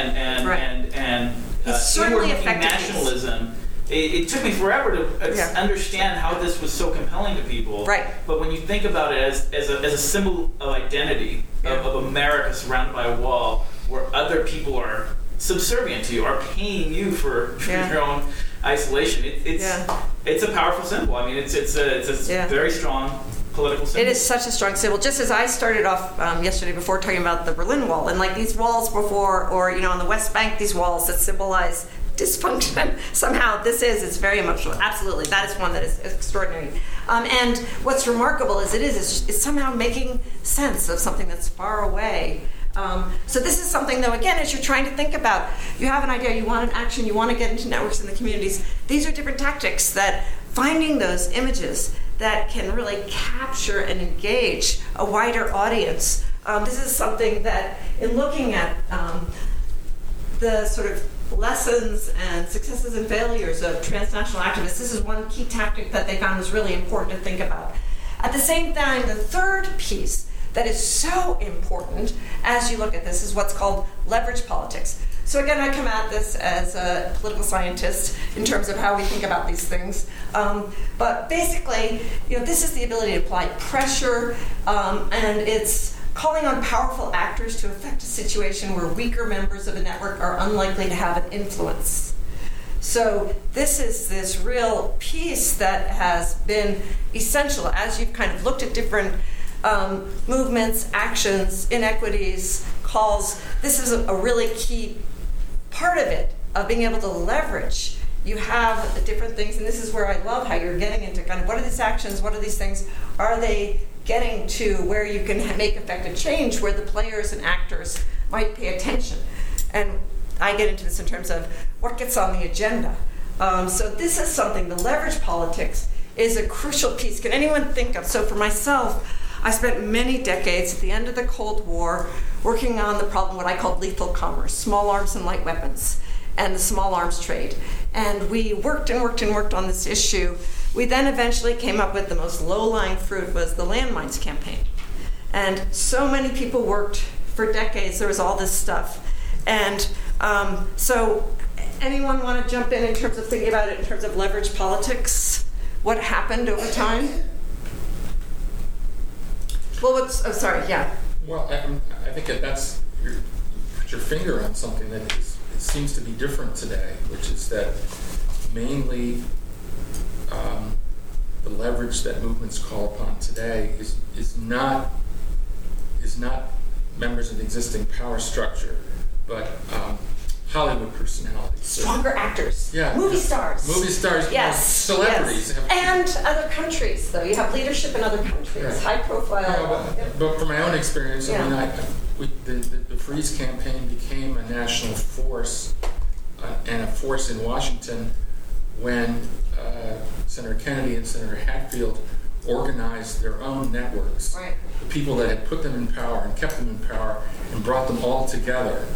and certainly inward-looking affected nationalism. It took me forever to understand how this was so compelling to people. Right. But when you think about it as a symbol of identity, of America surrounded by a wall, where other people are subservient to you, are paying you for your own isolation, it's a powerful symbol. I mean, it's a very strong political symbol. It is such a strong symbol. Just as I started off yesterday before talking about the Berlin Wall, and like these walls before, or on the West Bank, these walls that symbolize dysfunction somehow this is. It's very emotional. Absolutely. That is one that is extraordinary. And what's remarkable is it's somehow making sense of something that's far away. So this is something, though, again, as you're trying to think about, you have an idea, you want an action, you want to get into networks in the communities. These are different tactics that finding those images that can really capture and engage a wider audience. This is something that, in looking at the sort of lessons and successes and failures of transnational activists, this is one key tactic that they found was really important to think about. At the same time, the third piece that is so important as you look at this is what's called leverage politics. So again, I come at this as a political scientist in terms of how we think about these things. But basically, this is the ability to apply pressure, and it's calling on powerful actors to affect a situation where weaker members of a network are unlikely to have an influence. So this is this real piece that has been essential as you've kind of looked at different movements, actions, inequities, calls. This is a really key part of it, of being able to leverage. You have different things, and this is where I love how you're getting into kind of what are these actions, what are these things, are they getting to where you can make effective change, where the players and actors might pay attention. And I get into this in terms of what gets on the agenda. So this is something, the leverage politics is a crucial piece. Can anyone think of, so for myself, I spent many decades at the end of the Cold War working on the problem, what I called lethal commerce, small arms and light weapons, and the small arms trade. And we worked and worked and worked on this issue. We then eventually came up with the most low-lying fruit was the landmines campaign. And so many people worked for decades. There was all this stuff. And so anyone want to jump in terms of thinking about it in terms of leverage politics? What happened over time? Well, Well, I think that's you put your finger on something that it seems to be different today, which is that mainly the leverage that movements call upon today is not members of the existing power structure, but Hollywood personalities. Stronger actors. Yeah. Movie stars. Movie stars. Yes. Celebrities. Yes. And other countries, though. You have leadership in other countries, Right. high profile. But from my own experience, Yeah. the Freeze campaign became a national force and a force in Washington when Senator Kennedy and Senator Hatfield organized their own networks. Right. The people that had put them in power and kept them in power and brought them all together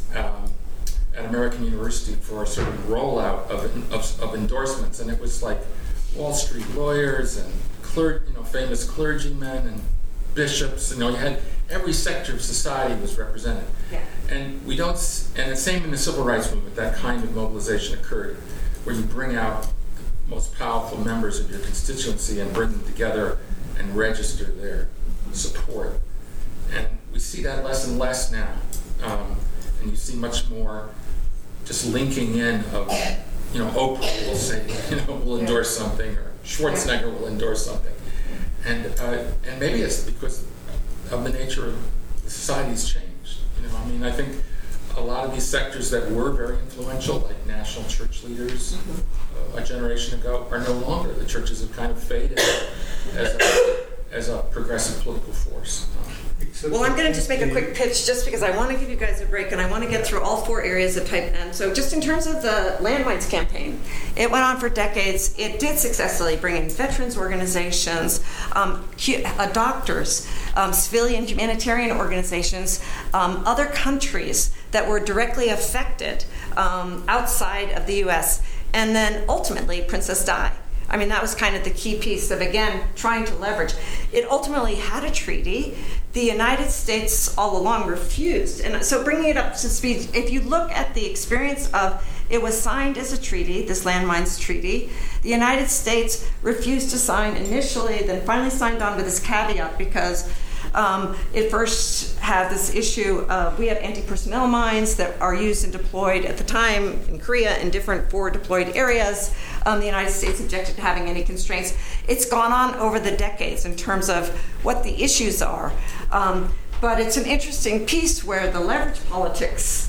at American University for a sort of rollout of endorsements. And it was like Wall Street lawyers and famous clergymen and bishops. You had every sector of society was represented. Yeah. And the same in the civil rights movement, that kind of mobilization occurred, where you bring out the most powerful members of your constituency and bring them together and register their support. And we see that less and less now. And you see much more just linking in of, Oprah will say, will endorse something, or Schwarzenegger will endorse something. And maybe it's because of the nature of the society's changed. I think a lot of these sectors that were very influential, like national church leaders a generation ago, are no longer. The churches have kind of faded as a progressive political force. Well, I'm going to just make a quick pitch just because I want to give you guys a break and I want to get through all four areas of Type N. So just in terms of the landmines campaign, it went on for decades. It did successfully bring in veterans organizations, doctors, civilian humanitarian organizations, other countries that were directly affected outside of the U.S., and then ultimately Princess Di. That was kind of the key piece of, again, trying to leverage. It ultimately had a treaty. The United States all along refused. And so bringing it up to speed, if you look at the experience of, it was signed as a treaty, this landmines treaty. The United States refused to sign initially, then finally signed on with this caveat because it first had this issue of, we have anti-personnel mines that are used and deployed at the time in Korea in different forward deployed areas. The United States objected to having any constraints. It's gone on over the decades in terms of what the issues are. But it's an interesting piece where the leverage politics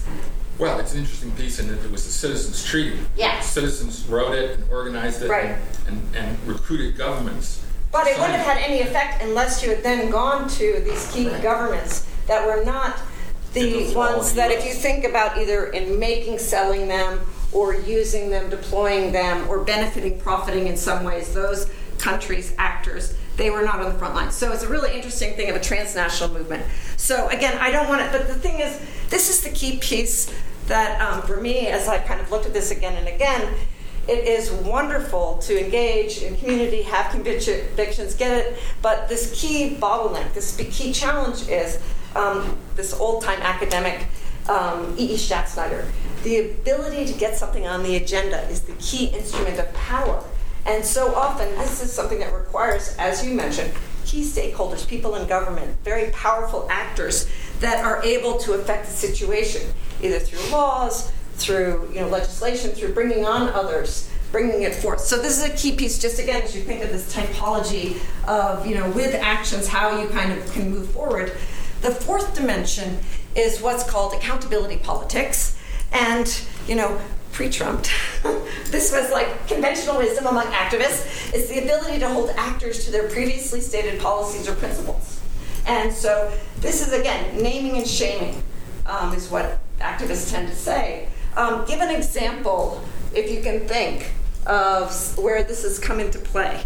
Well, it's an interesting piece in that it was the Citizens Treaty. Yeah. Citizens wrote it and organized it Right. and recruited governments. But it wouldn't Sign have had any effect unless you had then gone to these key Right. governments that were not In the the thrall ones of the that, if US. you think about either in making, selling them, or using them, deploying them, or benefiting, profiting in some ways, those countries, actors, they were not on the front line. So it's a really interesting thing of a transnational movement. So again, I don't want to, but the thing is, this is the key piece that for me, as I kind of looked at this again and again, it is wonderful to engage in community, have convictions, get it, but this key bottleneck, this key challenge is this old-time academic, E.E. Schatzsnyder. The ability to get something on the agenda is the key instrument of power. And so often, this is something that requires, as you mentioned, key stakeholders, people in government, very powerful actors that are able to affect the situation, either through laws, through legislation, through bringing on others, bringing it forth. So this is a key piece, just again, as you think of this typology of, with actions, how you kind of can move forward. The fourth dimension is what's called accountability politics. And, pre-Trump, this was like conventional wisdom among activists. It's the ability to hold actors to their previously stated policies or principles. And so this is, again, naming and shaming is what activists tend to say. Give an example, if you can think, of where this has come into play.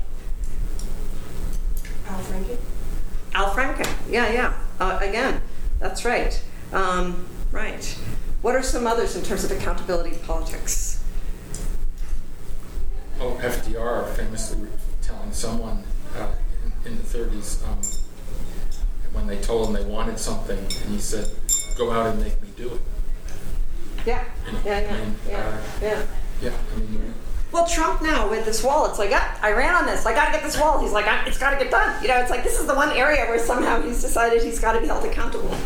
Al Franken? Al Franken, yeah. Again, that's right. Right. What are some others in terms of accountability politics? Oh, FDR famously telling someone in the 30s when they told him they wanted something, and he said, "Go out and make me do it." Yeah. Yeah. I mean, Well, Trump now with this wall, it's like, I ran on this. I got to get this wall. He's like, it's got to get done. It's like this is the one area where somehow he's decided he's got to be held accountable.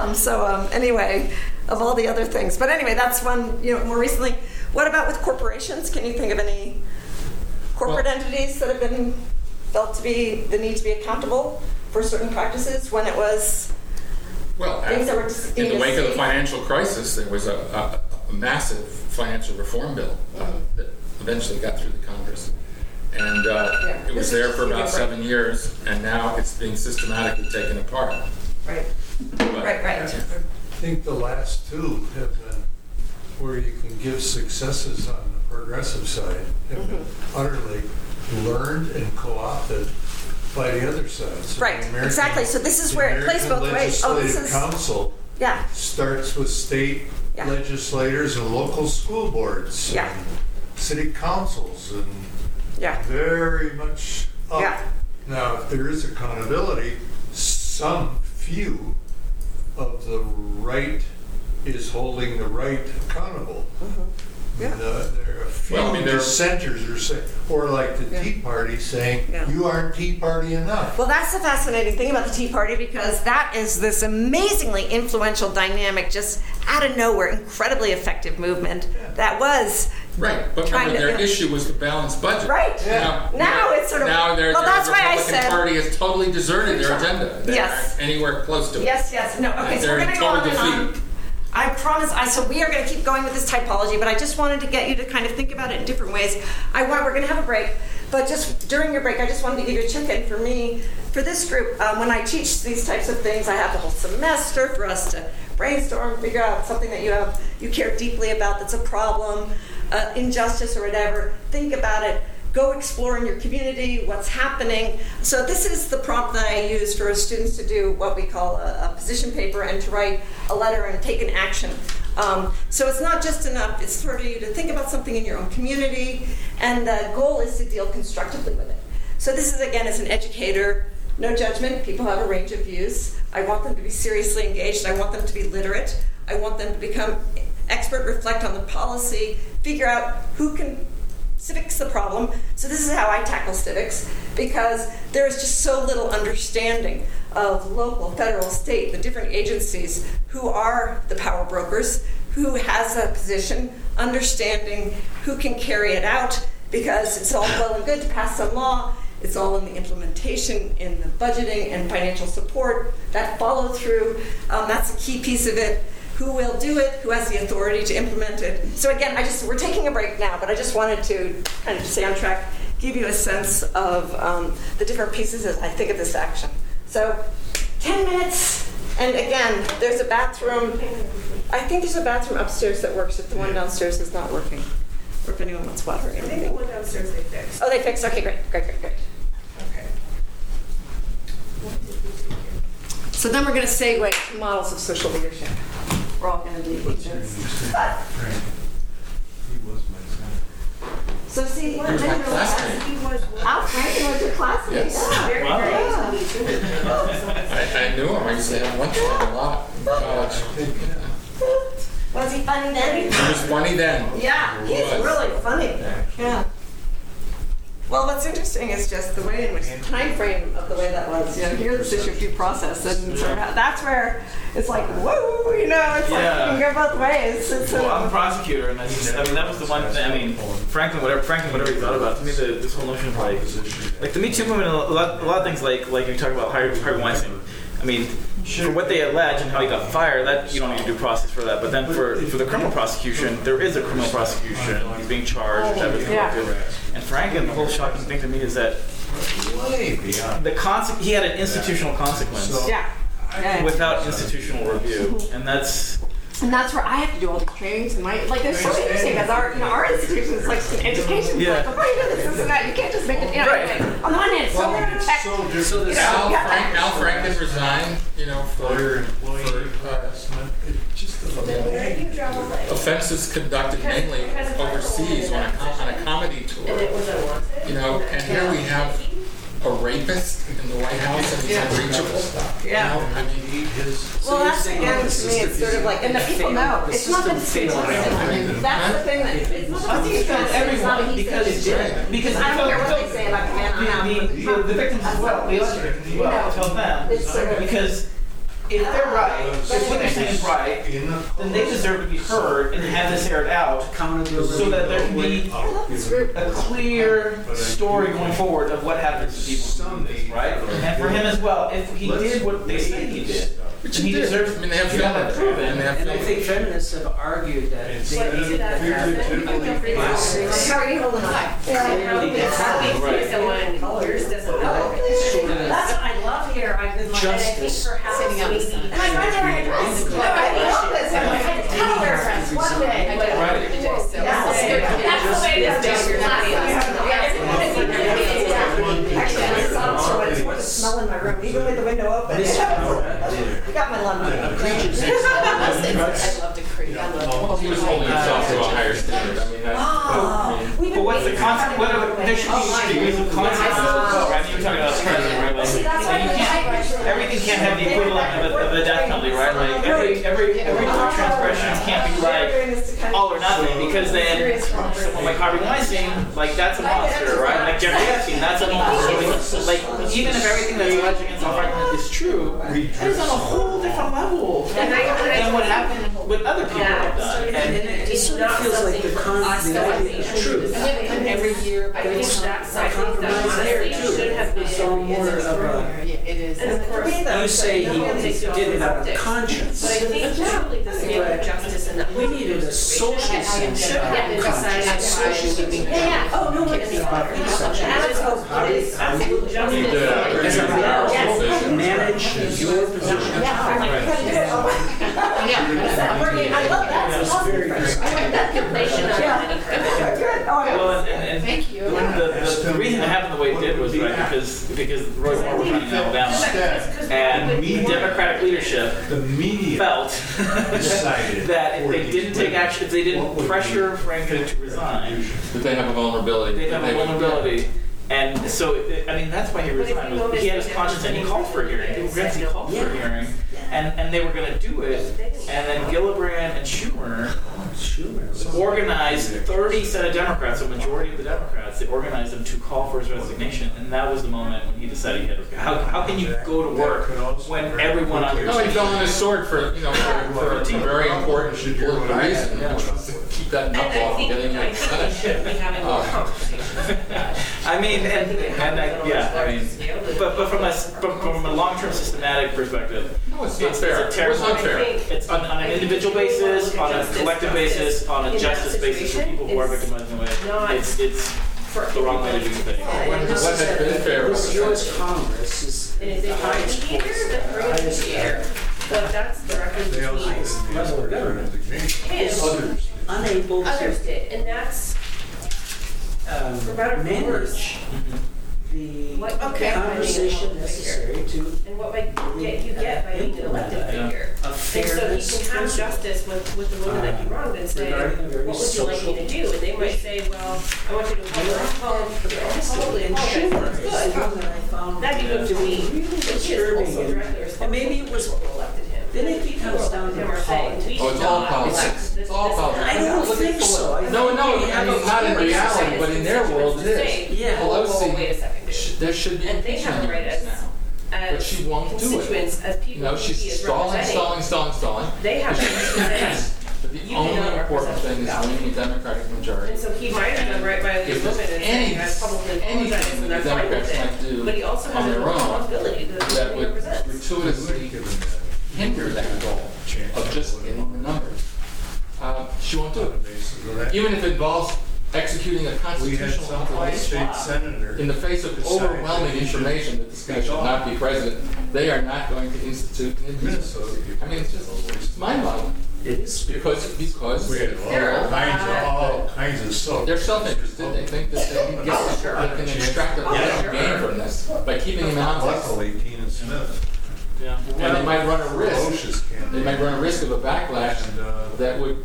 Anyway, of all the other things. But anyway, that's one, more recently. What about with corporations? Can you think of any corporate entities that have been felt to be the need to be accountable for certain practices when it was things that were in the wake of the financial crisis, there was a massive financial reform bill that eventually got through the Congress. And it was there for about 7 years, and now it's being systematically taken apart. Right. Right. I think the last two have been where you can give successes on the progressive side have been utterly learned and co-opted by the other side. So Right, exactly. So this is where it plays both ways. The Legislative Council starts with state legislators and local school boards and city councils and very much up. Now, if there is accountability, some few of the right is holding the right accountable. There are a few dissenters are saying, or like the Tea Party saying, you aren't Tea Party enough. Well, that's the fascinating thing about the Tea Party, because that is this amazingly influential dynamic, just out of nowhere, incredibly effective movement that was right. But remember, their issue was the balanced budget. Right. Now it's sort of the that's why I Republican said Party has totally deserted their agenda. They aren't anywhere close to it. Yes. No. Okay. So They're we're going in to go on total and on. defeat. I promise. So we are going to keep going with this typology, but I just wanted to get you to kind of think about it in different ways. We're going to have a break, but just during your break, I just wanted to give you a check-in for me, for this group. When I teach these types of things, I have the whole semester for us to brainstorm, figure out something that you care deeply about that's a problem, injustice or whatever. Think about it. Go explore in your community what's happening. So this is the prompt that I use for students to do what we call a position paper and to write a letter and take an action. So it's not just enough, it's for you to think about something in your own community, and the goal is to deal constructively with it. So this is, again, as an educator, no judgment. People have a range of views. I want them to be seriously engaged. I want them to be literate. I want them to become expert, reflect on the policy, figure out who can civics the problem. So this is how I tackle civics, because there is just so little understanding of local, federal, state, the different agencies who are the power brokers, who has a position, understanding who can carry it out, because it's all well and good to pass some law. It's all in the implementation, in the budgeting and financial support, that follow through. That's a key piece of it. who will do it, who has the authority to implement it. So again, we're taking a break now, but I just wanted to kind of stay on track, give you a sense of the different pieces, I think, of this action. So 10 minutes, and again, there's a bathroom. I think there's a bathroom upstairs that works if the one downstairs is not working, or if anyone wants water or I think the anything. one downstairs they fixed. Oh, they fixed, okay, great. Okay. What did we do here? So then we're going to segue to models of social leadership. We're all going to do What's your name? this. Frank. He was my son. So see, He was my classmate. He was one. Al Franken was your classmate. Yes. Yeah. Very, Wow. very nice to meet you. I knew him. I used to have lunch with him a lot in college. Was he funny then? He was funny then. Yeah, He he's was. really funny. Yeah. Well, what's interesting is just the way in which the time frame of the way that was. Here's this issue of due process, and sort of that's where it's like, whoa, it's like you can go both ways. It's Well, I'm a prosecutor, and that was the one thing. I mean, Franklin, whatever he thought about. To me, this whole notion of like the Me Too movement, a lot of things like you talk about Harvey Weinstein. I mean, for what they allege and how he got fired, that you don't need a due process for that. But then for the criminal prosecution, there is a criminal prosecution. He's being charged. Everything. And Franklin, the whole shocking thing to me is that Way beyond. he had an institutional consequence yeah. without institutional review, and that's. And that's where I have to do all the trainings and there's so interesting because our institution is like an education. Yeah. Like before you do this and that, you can't just make it. Right. On the one hand, so we're going to check. So this, Al Franken resigned, for Just a Where do you draw the line? offenses conducted mainly overseas on a comedy tour. And it was unwanted? And here we have a rapist in the White House and he's unreachable. Yeah. I mean, Well, that's again to me. It's sort of like, and the people know. It's not that it's That's the thing that it's not that it's everyone, because I don't care what they say about the man. the victims as well, we also tell them, It's sort of- because if they're right, if what they're saying is right, then they deserve to be heard and have this aired out, so that there can be a clear story going forward of what happens to people who do this, right? And for him as well, if he did what they say he did, Which then he he did. deserves I mean, they have to have film that of it. proven. And they have And I film. think feminists have argued that they needed that How are you holding on? Yours doesn't know. That's what I love here. I've been like, I think Justice. for house Sitting out we the sun. need. And I read her address. No, I love this. And I had to tell her one day. I did it Right. every day, so. That's the way it is. Actually, I saw so it's what the smell in my room, even with the window open. You got my London. I love to create. I love He was holding himself to a higher standard. I mean, But what's the consequence? There should be degrees of consequence as well, right? You were talking about president, right? Like, you can't, everything can't have the equivalent of a death penalty, right? Like every transgression can't be like all or nothing, because then someone like Harvey Weinstein, like that's a monster, right? Like Jeffrey Epstein, that's a monster. Like even if everything that's alleged against Al Franken is true, that is on a whole different level than what happened with other people have done. And it sort of feels like the idea is true. every year. I think that's, I think Compromise there, that too. should have been. It's all more of a, Yeah, it is. And of course, you say he did it out of conscience. but I think truly this is But justice in the. we needed a social sense of conscience. Yeah. Oh, no, It's about peace. Absolutely justice. he did a As a pretty powerful vision. manage your position. I love that. It's awesome. Very good. I like that calculation of Good. Oh, I well, and Thank you. the reason it happened the way it did was right because Roy Moore was running in Alabama, and the Democratic leadership The media felt decided that if they didn't take action, if they didn't pressure Franken to resign, That they have a vulnerability. they'd have a vulnerability. And so, I mean, that's why he resigned. Was he had his conscience and he called for a hearing. He called for a hearing, and they were going to do it. And then Gillibrand and Schumer organized 30 Senate Democrats, a majority of the Democrats. They organized them to call for his resignation, and that was the moment when he decided he had to. How can you go to work when everyone on your No, he team? fell on his sword for a very important political reason. Yeah. Keep that nut off and getting I in the think we should Senate. be having more conversation. I mean, but from a long-term systematic perspective, No, it's not it's fair. a terrible. It's unfair. It's on an individual basis, on a collective basis, on a justice basis for people who are victimized in a way. It's the wrong way to do things. What has been fair This was U.S. Congress is And if they find mediator, then bring a mediator. But that's the record They also between didn't use the word resignation. him, Others did. unable others to did, and that's for better or for worse. manage the What conversation necessary to And what you get by being an elected figure. a And so fairness he can have principle. justice with the woman that he wronged and say, regarding a very what would you like me to do? And they might say, well, I want you to publicly And apologize. sure, That's it's good. one that I found That'd be good to for me. be really But he is disturbing. also directly responsible And maybe it was, for people who elected him. then it People comes who down elected to him are saying, politics. we Oh, it's should all not politics. elect It's this all politics. I don't think so. I No, think I we mean, have a not in voice. reality, but in their world it is. Yeah. Whoa, Pelosi, wait a second, dude. there should be And they have impeachment the right hearings as, now. But she won't do it. constituents, as You people know, who he she's is representing, stalling. they have the right to say, But the You only cannot important represent thing is the winning a Democratic majority. and so he might have done right by a If woman there's and saying, I publicly apologize, anything and that they're the fine with Democrats might it. do But he also on has a their own responsibility to the that people he would represents. gratuitously hinder that goal of just getting the numbers. She won't do it. Even if it involves executing a We had constitutional something, a compliance state law. senator. In the face of decide overwhelming that he should information that this guy should not be president, they are not going to institute an impeachment. Minnesota. I mean, it's just mind-boggling. It is Because We had all kinds of stuff. they're self-interested. They think that they can extract a little gain from this by keeping him in office. Luckily, Tina Smith. Yeah. And they might run a risk. Ferocious candidate. They might run a risk of a backlash And, that would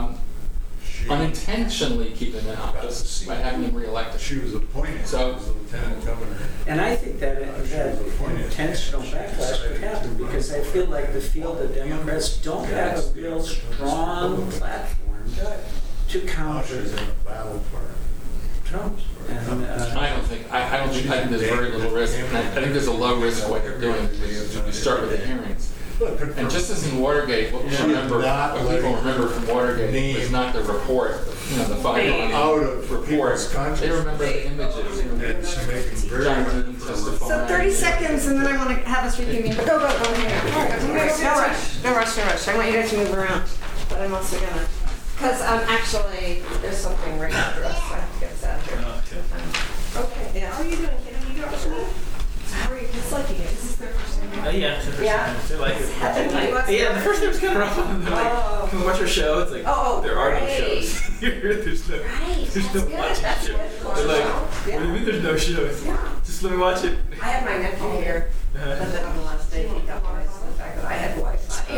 she- unintentionally keep him in office by having him reelected. She was appointed So- as lieutenant governor. And I think that intentional backlash could happen because I feel like the field of Democrats don't have a real strong platform to Now counter she's in a battle for Trump. And, I don't think there's very little risk. I think there's a low risk what you're doing. You start with the hearings. And just as in Watergate, what we remember, what people remember from Watergate was not the report, the five-line out of report. people's They conscience. remember the images. And she making very John good Wayne testifying. So 30 seconds, and then I want to have us reconvene. Go, hang on. No rush. I want you guys to move around. But I'm also gonna, because actually, there's something right after us. I have to get us out of here. Okay, yeah. How are you doing, kid? Are you doing for me? How are you kids liking it? This is their first time. Yeah, it's the first Yeah. time. They like it. Happened. Yeah, the first time was kind of rough. They're like, Oh. can we watch our show? It's like, Oh, there are no great. shows. there's no, Right, there's no that's good, watching that's show. good. They're like, Yeah. what do you mean there's no shows? Yeah. Just let me watch it. I had my nephew here, but then on the last day, he got wise to the fact that I had Wi-Fi.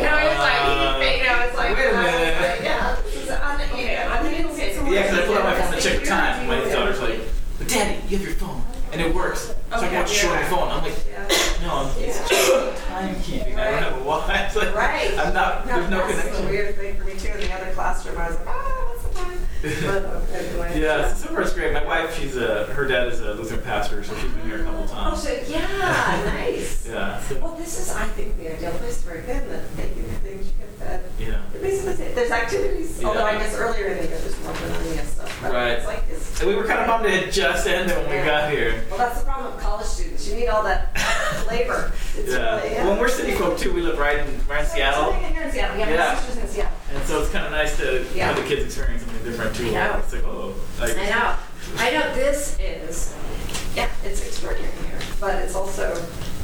It's like, Wait a minute. yeah, this is on the Yeah, because I pulled out my phone to check the time. My daughter's like, but Daddy, you have your phone. And it works. So I can watch a show on your phone. I'm like, no, it's just timekeeping. I don't have a watch. It's like, Right. I'm not, there's no That's a connection. weird thing for me too. In the other classroom, I was like, what's the time? But anyway. Yeah, so far it's great. My wife, her dad is a Lutheran pastor, so she's been here a couple Oh, times. so yeah, nice. Yeah. So, Well, this is, I think, the ideal place for a kid that they do things you get fed. yeah. Basically, there's activities. Yeah. Although I guess earlier in the year there's more banana stuff. But Right. It's like it's. And we were kind of bummed it had just ended when we got here. Well, that's the problem with college students. You need all that labor. It's Yeah. really, Well, we're city folk too. We live right in Seattle. So here in Seattle. Yeah, Yeah. my sister's in Seattle. And so it's kind of nice to Yeah. have the kids experience something different too. I know. It's like, oh, like, I know this is, yeah, it's extraordinary here, but it's also,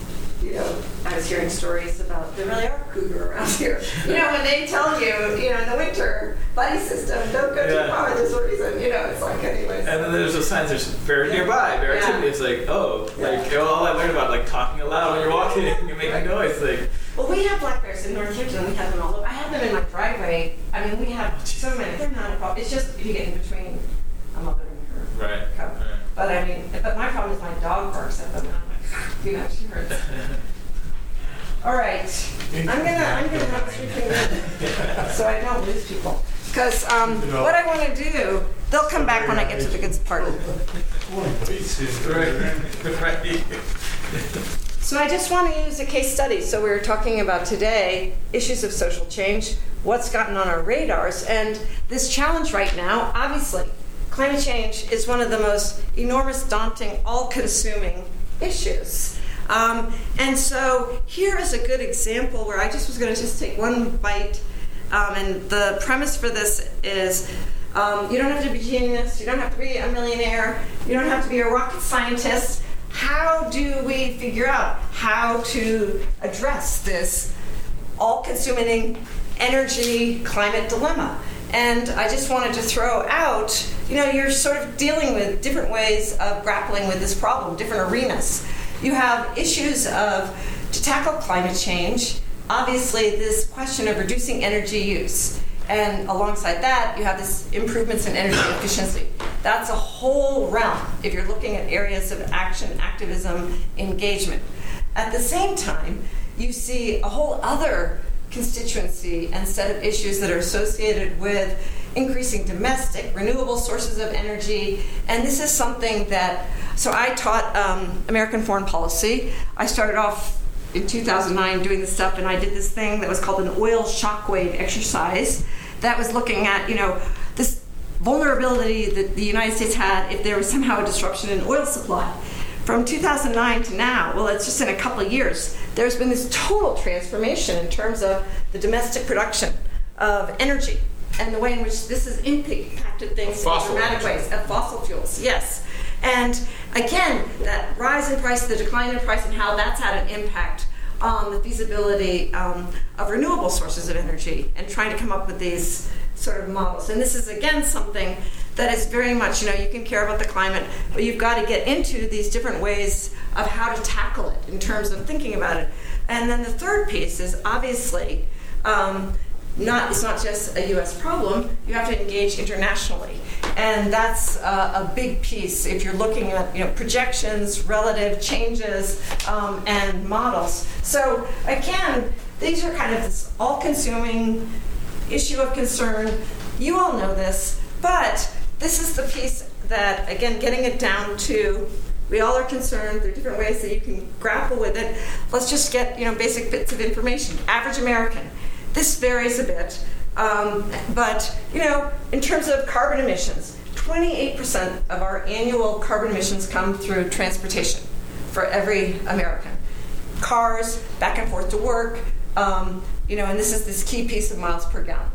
I was hearing stories about, there really are cougar around here. When they tell you, in the winter, buddy system, don't go Yeah. too far, there's a reason, it's like anyways. and then there's those signs, there's very nearby, very Yeah. activity. It's like, oh, like, all I learned about, like, talking aloud when you're walking and you're making noise, like, Well, we have black bears in Northampton, we have them all over. I have them in my driveway. I mean, we have so many, they're not a problem. It's just if you get in between a mother and her right. cub. Right. But my problem is my dog barks at them, and I'm like, she hurts. All right, I'm gonna have us reconvene so I don't lose people. Because what I want to do, they'll come back when I get to the good part. Right. So I just want to use a case study. So we were talking about today issues of social change, what's gotten on our radars, and this challenge right now, obviously, climate change is one of the most enormous, daunting, all-consuming issues. And so here is a good example where I just was going to just take one bite. And the premise for this is you don't have to be a genius, you don't have to be a millionaire, you don't have to be a rocket scientist. How do we figure out how to address this all-consuming energy climate dilemma? And I just wanted to throw out, you're sort of dealing with different ways of grappling with this problem, different arenas. You have issues to tackle climate change, obviously this question of reducing energy use. And alongside that, you have this improvements in energy efficiency. That's a whole realm if you're looking at areas of action, activism, engagement. At the same time, you see a whole other constituency and set of issues that are associated with increasing domestic, renewable sources of energy. And this is something so I taught American foreign policy. I started off in 2009 doing this stuff, and I did this thing that was called an oil shockwave exercise that was looking at, this vulnerability that the United States had if there was somehow a disruption in oil supply. From 2009 to now, well, it's just in a couple of years, there's been this total transformation in terms of the domestic production of energy and the way in which this has impacted things in dramatic ways. Of fossil fuels, yes. And again, that rise in price, the decline in price, and how that's had an impact on the feasibility of renewable sources of energy and trying to come up with these sort of models. And this is, again, something that is very much, you can care about the climate, but you've got to get into these different ways of how to tackle it in terms of thinking about it. And then the third piece is obviously it's not just a U.S. problem. You have to engage internationally. And that's a big piece if you're looking at projections, relative changes, and models. So again, these are kind of this all-consuming issue of concern. You all know this, but this is the piece that, again, getting it down to, we all are concerned. There are different ways that you can grapple with it. Let's just get basic bits of information. Average American. This varies a bit. But, in terms of carbon emissions, 28% of our annual carbon emissions come through transportation for every American. Cars, back and forth to work, and this is this key piece of miles per gallon.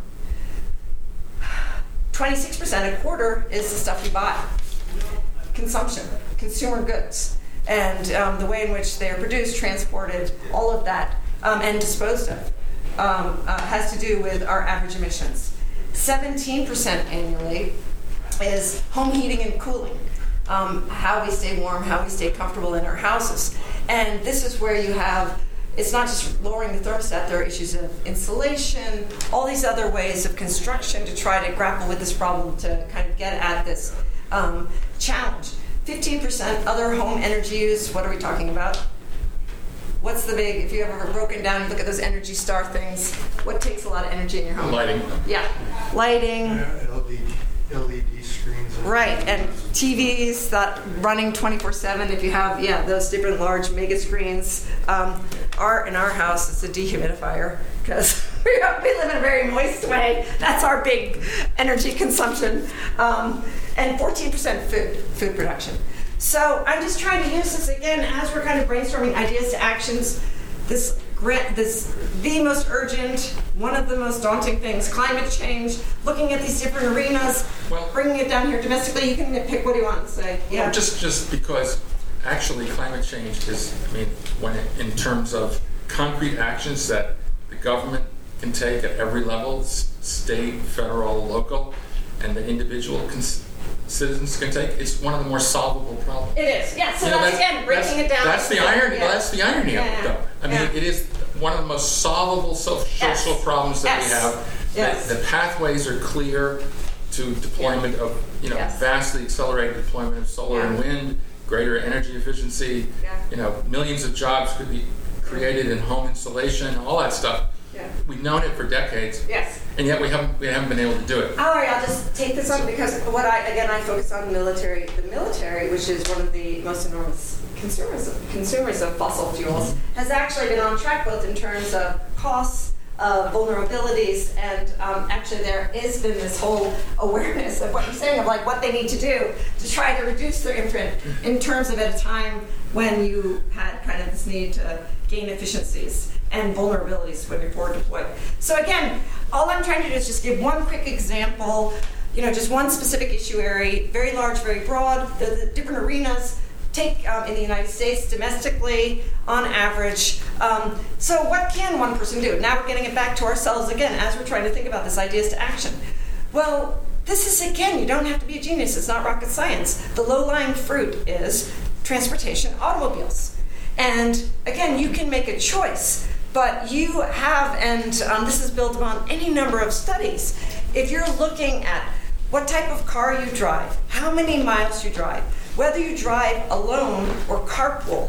26%, a quarter, is the stuff you buy. Consumption, consumer goods, and the way in which they are produced, transported, all of that, and disposed of. Has to do with our average emissions. 17% annually is home heating and cooling, how we stay warm, how we stay comfortable in our houses. And this is where you have, it's not just lowering the thermostat, there are issues of insulation, all these other ways of construction to try to grapple with this problem to kind of get at this challenge. 15% other home energy use, what are we talking about? What's the big, if you've ever broken down and look at those Energy Star things, what takes a lot of energy in your home? Lighting. Yeah, lighting. LED screens. Right, and TVs that running 24/7 if you have, those different large mega screens. In our house, it's a dehumidifier because we live in a very moist way. That's our big energy consumption. And 14% food production. So I'm just trying to use this again as we're kind of brainstorming ideas to actions. The most urgent, one of the most daunting things, climate change, looking at these different arenas, bringing it down here domestically. You can pick what you want to say. Yeah. Well, just because actually climate change is, in terms of concrete actions that the government can take at every level, state, federal, local, and the individual citizens can take, it's one of the more solvable problems. It is, yes. So that's again breaking it down. That's the irony. Yeah. That's the irony of it, though. It is one of the most solvable social problems that we have. Yes. The pathways are clear to deployment of, vastly accelerated deployment of solar and wind, greater energy efficiency. Millions of jobs could be created in home insulation, all that stuff. Yeah. We've known it for decades. Yes. And yet we haven't been able to do it. All right, I'll just take this on because I focus on the military. The military, which is one of the most enormous consumers of fossil fuels, has actually been on track both in terms of costs, of vulnerabilities, and actually there has been this whole awareness of what you're saying, of like what they need to do to try to reduce their imprint in terms of at a time when you had kind of this need to gain efficiencies and vulnerabilities when you're forward deployed. So again, all I'm trying to do is just give one quick example, just one specific issue area, very large, very broad, the different arenas. Take in the United States domestically on average. So what can one person do? Now we're getting it back to ourselves again as we're trying to think about this ideas to action. Well, this is again, you don't have to be a genius, it's not rocket science. The low-lying fruit is transportation, automobiles. And again, you can make a choice, but you have, and this is built upon any number of studies, if you're looking at what type of car you drive, how many miles you drive, whether you drive alone or carpool,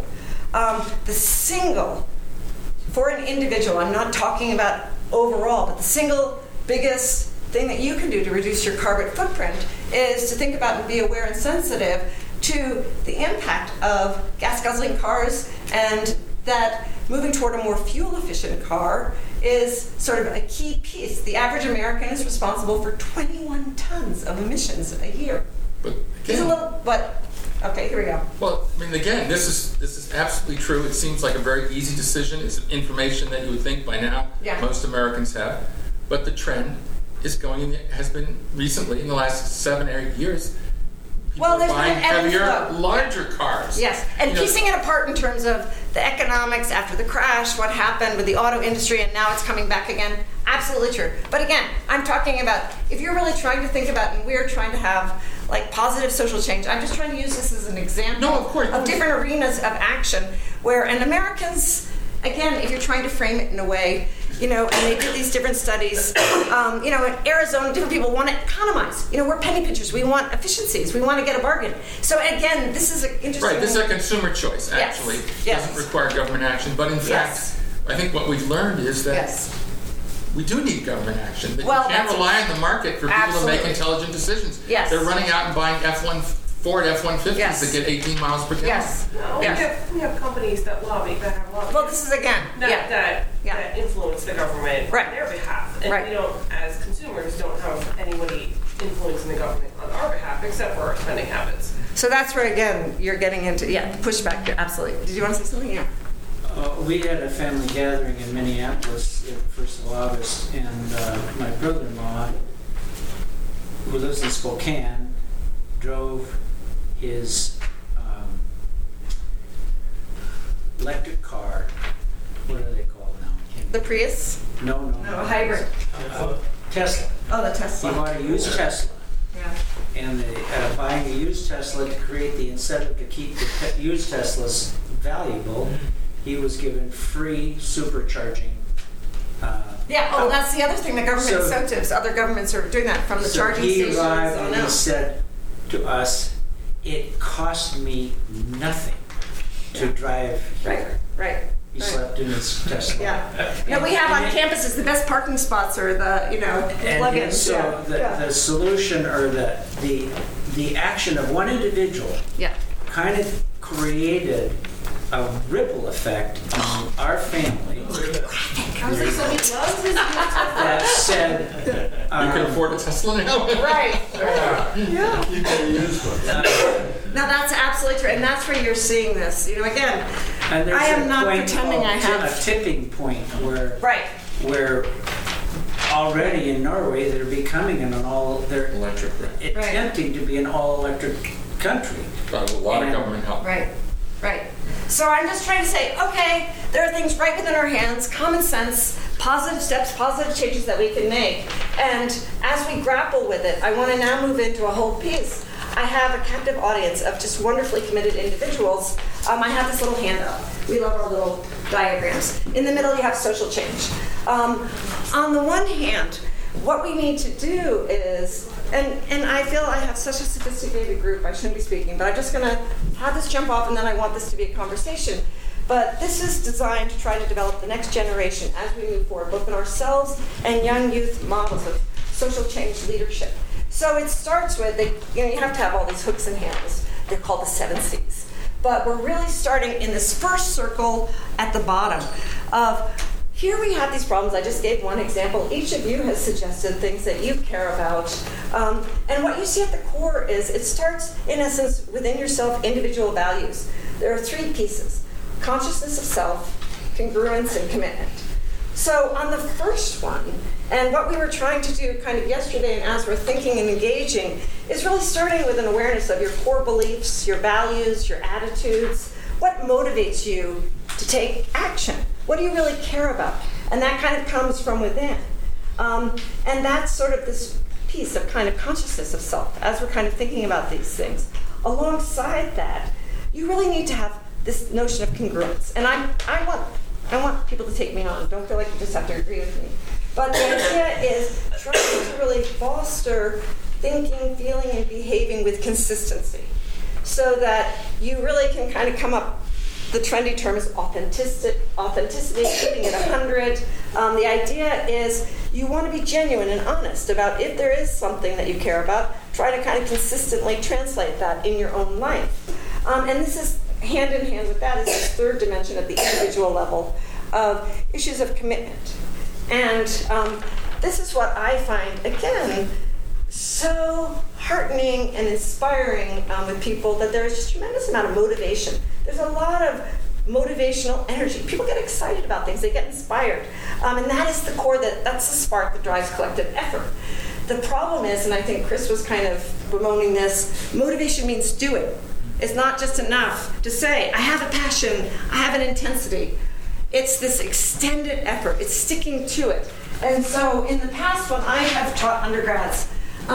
the single, for an individual, I'm not talking about overall, but the single biggest thing that you can do to reduce your carbon footprint is to think about and be aware and sensitive to the impact of gas-guzzling cars, and that moving toward a more fuel-efficient car is sort of a key piece. The average American is responsible for 21 tons of emissions a year. But It's a again, little, but okay, here we go. well, I mean, again, this is absolutely true. It seems like a very easy decision. It's information that you would think by now Yeah. most Americans have. But the trend is has been recently, in the last 7 or 8 years, people Well, are there's been buying an ebb and heavier, flow. larger cars. Yes, and piecing it apart in terms of the economics after the crash, what happened with the auto industry, and now it's coming back again. Absolutely true. But again, I'm talking about if you're really trying to think about, and we're trying to have like positive social change. I'm just trying to use this as an example No, of course. of different arenas of action where, and Americans, again, if you're trying to frame it in a way, and they do these different studies, in Arizona, different people want to economize. We're penny pinchers. We want efficiencies. We want to get a bargain. So again, this is an interesting. Right, this is a consumer choice, Yes, actually. yes. Doesn't require government action. But in Yes. fact, I think what we've learned is that Yes. we do need government action. That Well, you can't that's- rely on the market for people to make Absolutely. intelligent decisions. Yes. They're running out and buying Ford F-150s Yes. that get 18 miles per gallon. Yes. No, Yes. we have companies that have lobby. Well, this is again. that Yeah. influence the government Right. on their behalf. And Right. we don't, as consumers, don't have anybody influencing the government on our behalf except for our spending habits. So that's where, again, you're getting into, pushback. Absolutely. Did you want to say something? Yeah. We had a family gathering in Minneapolis the 1st of August, and my brother-in-law, who lives in Spokane, drove his electric car. What are they called now? The Prius? No. No, hybrid. Tesla. Oh, the He Tesla. wanted to use Tesla. Yeah. And buying a used Tesla to create the incentive to keep the used Teslas valuable, he was given free supercharging. Yeah. Oh, that's the other thing. The government So- incentives. Other governments are doing that from the So charging he stations arrived on and he out. said to us, "It cost me nothing to drive here." Right. He slept in his Tesla. Yeah. No, we have on And- campuses the best parking spots are the And plug-ins. so the solution or the action of one individual Yeah. kind of created a ripple effect on our family that said, You can afford a Tesla now? Right. You can use one. No, that's absolutely true, and that's where you're seeing this. Again, and there's I am a not point pretending of I have- a tipping point where right. where already in Norway they're becoming they're Electric, right. attempting to be an all-electric country. Got a lot of And- government help. Right. So I'm just trying to say, okay, there are things right within our hands, common sense, positive steps, positive changes that we can make. And as we grapple with it, I want to now move into a whole piece. I have a captive audience of just wonderfully committed individuals. I have this little handout. We love our little diagrams. In the middle, you have social change. On the one hand, what we need to do is, and I feel I have such a sophisticated group, I shouldn't be speaking, but I'm just going to have this jump off and then I want this to be a conversation. But this is designed to try to develop the next generation as we move forward, both in ourselves and young youth models of social change leadership. So it starts with, you have to have all these hooks and handles. They're called the 7 C's. But we're really starting in this first circle at the bottom of here we have these problems. I just gave one example. Each of you has suggested things that you care about. And what you see at the core is it starts, in essence, within yourself, individual values. There are 3 pieces: consciousness of self, congruence, and commitment. So on the first one, and what we were trying to do kind of yesterday and as we're thinking and engaging, is really starting with an awareness of your core beliefs, your values, your attitudes. What motivates you to take action? What do you really care about? And that kind of comes from within. And that's sort of this piece of kind of consciousness of self as we're kind of thinking about these things. Alongside that, you really need to have this notion of congruence. And I want people to take me on. Don't feel like you just have to agree with me. But the idea is trying to really foster thinking, feeling, and behaving with consistency so that you really can kind of come up. The trendy term is authenticity, keeping it 100. The idea is you want to be genuine and honest about if there is something that you care about, try to kind of consistently translate that in your own life. And this is hand in hand with that is the third dimension at the individual level of issues of commitment. And this is what I find, again, so heartening and inspiring with people, that there's just a tremendous amount of motivation. There's a lot of motivational energy. People get excited about things. They get inspired. And that is the core, that's the spark that drives collective effort. The problem is, and I think Chris was kind of bemoaning this, motivation means do it. It's not just enough to say, I have a passion, I have an intensity. It's this extended effort. It's sticking to it. And so in the past, when I have taught undergrads,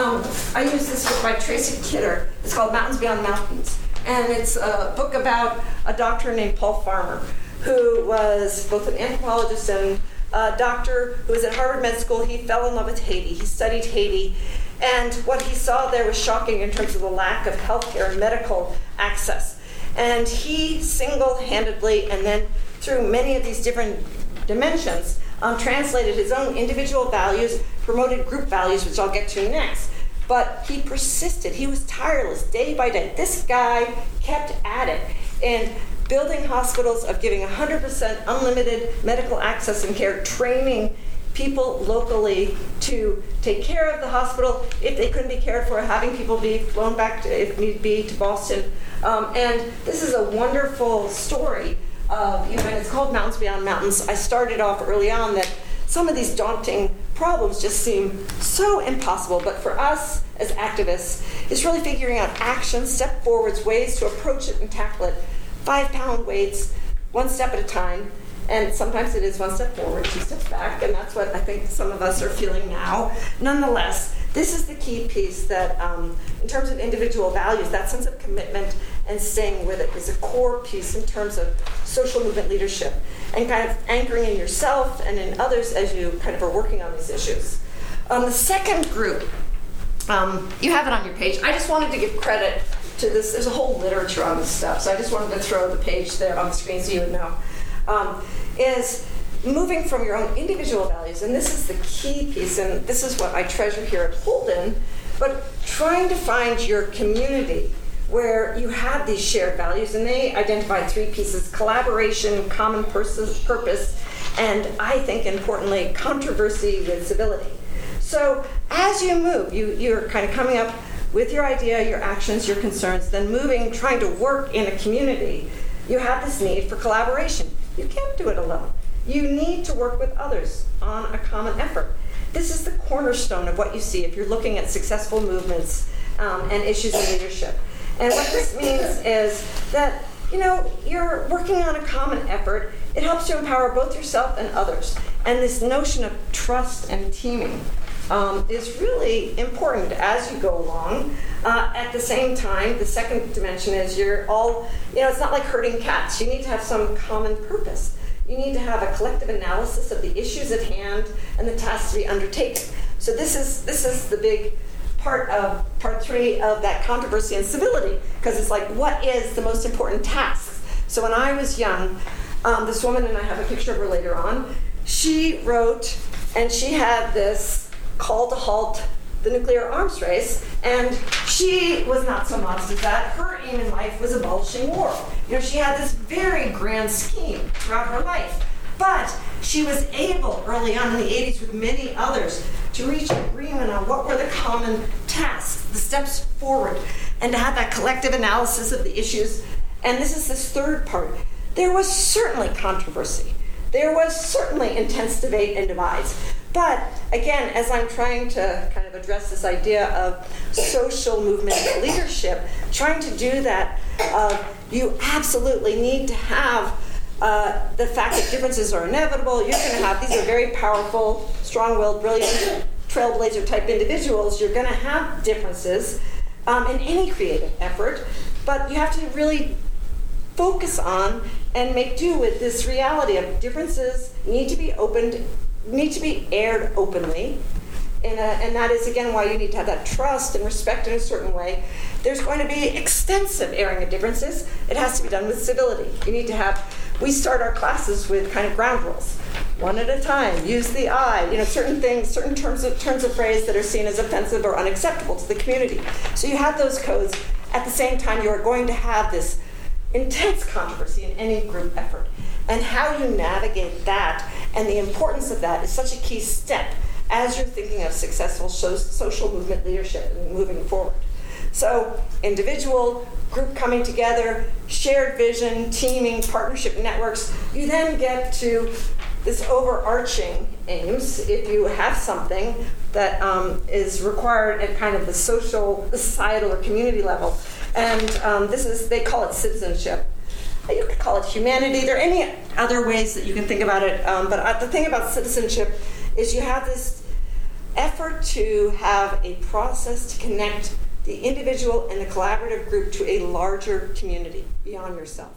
I use this book by Tracy Kidder. It's called Mountains Beyond Mountains. And it's a book about a doctor named Paul Farmer, who was both an anthropologist and a doctor who was at Harvard Med School. He fell in love with Haiti. He studied Haiti. And what he saw there was shocking in terms of the lack of healthcare and medical access. And he single-handedly, and then through many of these different dimensions, translated his own individual values, promoted group values, which I'll get to next. But he persisted. He was tireless day by day. This guy kept at it and building hospitals, of giving 100% unlimited medical access and care, training people locally to take care of the hospital if they couldn't be cared for, having people be flown back, if need be, to Boston. And this is a wonderful story of, and it's called Mountains Beyond Mountains. I started off early on that some of these daunting problems just seem so impossible, but for us as activists, it's really figuring out actions, step forwards, ways to approach it and tackle it. 5-pound weights, one step at a time, and sometimes it is one step forward, 2 steps back, and that's what I think some of us are feeling now. Nonetheless, this is the key piece that, in terms of individual values, that sense of commitment and staying with it is a core piece in terms of social movement leadership and kind of anchoring in yourself and in others as you kind of are working on these issues. The second group, you have it on your page. I just wanted to give credit to this. There's a whole literature on this stuff, so I just wanted to throw the page there on the screen so you would know. Is moving from your own individual values, and this is the key piece, and this is what I treasure here at Holden, but trying to find your community where you have these shared values, and they identify 3 pieces: collaboration, common purpose, and I think importantly, controversy with civility. So as you move, you're kind of coming up with your idea, your actions, your concerns, then moving, trying to work in a community, you have this need for collaboration. You can't do it alone. You need to work with others on a common effort. This is the cornerstone of what you see if you're looking at successful movements and issues of leadership. And what this means is that, you're working on a common effort. It helps to empower both yourself and others. And this notion of trust and teaming is really important as you go along. At the same time, the second dimension is you're all, it's not like herding cats. You need to have some common purpose. You need to have a collective analysis of the issues at hand and the tasks to be undertaken. So this is the big part 3 of that controversy and civility, because it's like, what is the most important task? So when I was young, this woman, and I have a picture of her later on, she wrote, and she had this call to halt the nuclear arms race, and she was not so modest as that. Her aim in life was abolishing war. She had this very grand scheme throughout her life. But she was able, early on in the 80s with many others, to reach agreement on what were the common tasks, the steps forward, and to have that collective analysis of the issues. And this is this third part. There was certainly controversy. There was certainly intense debate and divides. But again, as I'm trying to kind of address this idea of social movement leadership, trying to do that, you absolutely need to have the fact that differences are inevitable. You're going to have, these are very powerful, strong-willed, brilliant, trailblazer-type individuals. You're going to have differences in any creative effort, but you have to really focus on and make do with this reality of differences need to be opened, need to be aired openly. And that is, again, why you need to have that trust and respect in a certain way. There's going to be extensive airing of differences. It has to be done with civility. You need to have, we start our classes with kind of ground rules. One at a time, use the I, certain things, certain turns of phrase that are seen as offensive or unacceptable to the community. So you have those codes. At the same time, you are going to have this intense controversy in any group effort. And how you navigate that and the importance of that is such a key step as you're thinking of successful social movement leadership and moving forward. So individual, group coming together, shared vision, teaming, partnership networks, you then get to this overarching aims if you have something that is required at kind of the social, the societal, or community level. And they call it citizenship. You could call it humanity. There are any other ways that you can think about it. But the thing about citizenship is you have this effort to have a process to connect the individual and the collaborative group to a larger community beyond yourself.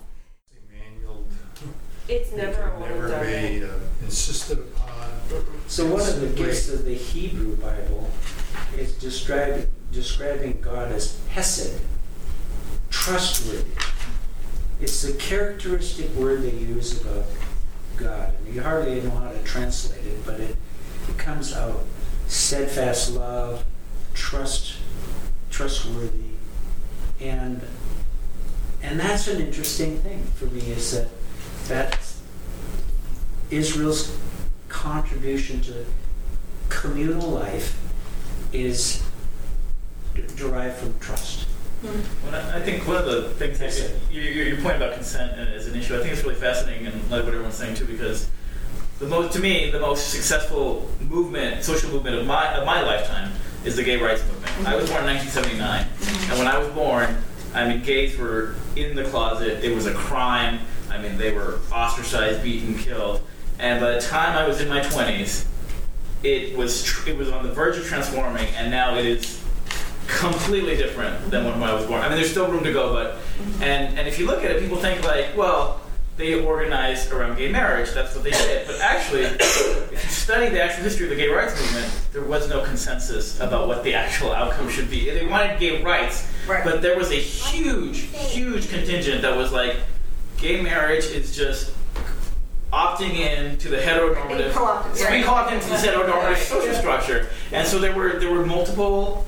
It's never a never be insisted upon. So one of the gifts of the Hebrew Bible is describing God as hesed, trustworthy. It's the characteristic word they use about God. And you hardly know how to translate it, but it comes out. Steadfast love, trustworthy. And that's an interesting thing for me, is that Israel's contribution to communal life is derived from trust. Well, I think one of the things that your point about consent as an issue, I think it's really fascinating, and like what everyone's saying too, because to me, the most successful social movement of my lifetime is the gay rights movement. Mm-hmm. I was born in 1979, and when I was born, gays were in the closet. It was a crime. They were ostracized, beaten, killed. And by the time I was in my 20s, it was on the verge of transforming, and now it is completely different than when I was born. There's still room to go, but and if you look at it, people think like, well, they organized around gay marriage. That's what they did. But actually, if you study the actual history of the gay rights movement, there was no consensus about what the actual outcome should be. They wanted gay rights, right, but there was a huge contingent that was like, gay marriage is just opting in to the heteronormative, being co-opted into this heteronormative social structure. And so there were multiple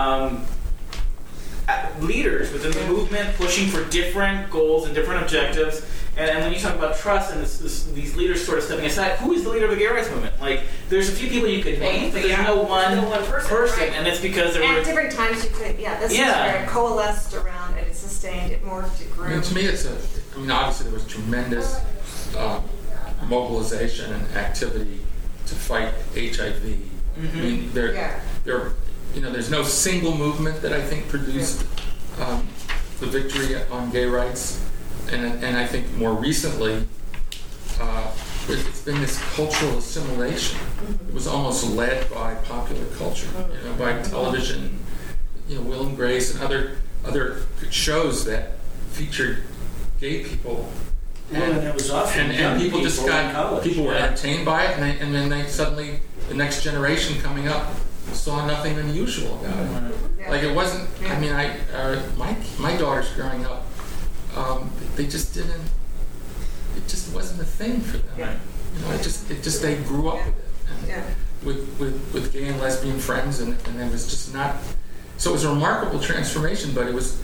leaders within the movement pushing for different goals and different objectives. And when you talk about trust and these leaders sort of stepping aside, who is the leader of the gay rights movement? Like, there's a few people you could name, but there's no one person, right. And it's because there were... At different times you could, this is where it coalesced around and it sustained, it morphed, it grew. To me, obviously there was tremendous mobilization and activity to fight HIV. Mm-hmm. There's no single movement that I think produced the victory on gay rights. And I think more recently, it's been this cultural assimilation. It was almost led by popular culture, by television, Will and Grace and other shows that featured gay people. And it was often and people just people were entertained by it, and then they suddenly, the next generation coming up saw nothing unusual about it. Yeah. Like it wasn't. My daughters growing up. They just didn't. It just wasn't a thing for them. Yeah. They grew up with it, with gay and lesbian friends, and it was just not. So it was a remarkable transformation, but it's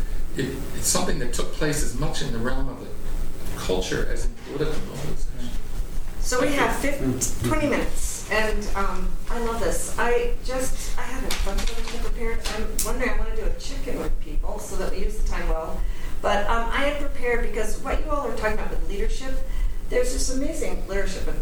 something that took place as much in the realm of the culture as in political mobilization. So we have 20 minutes, and I love this. I have a bunch of everything prepared. I'm wondering, I want to do a check-in with people so that we use the time well. But I had prepared because what you all are talking about with leadership, there's this amazing literature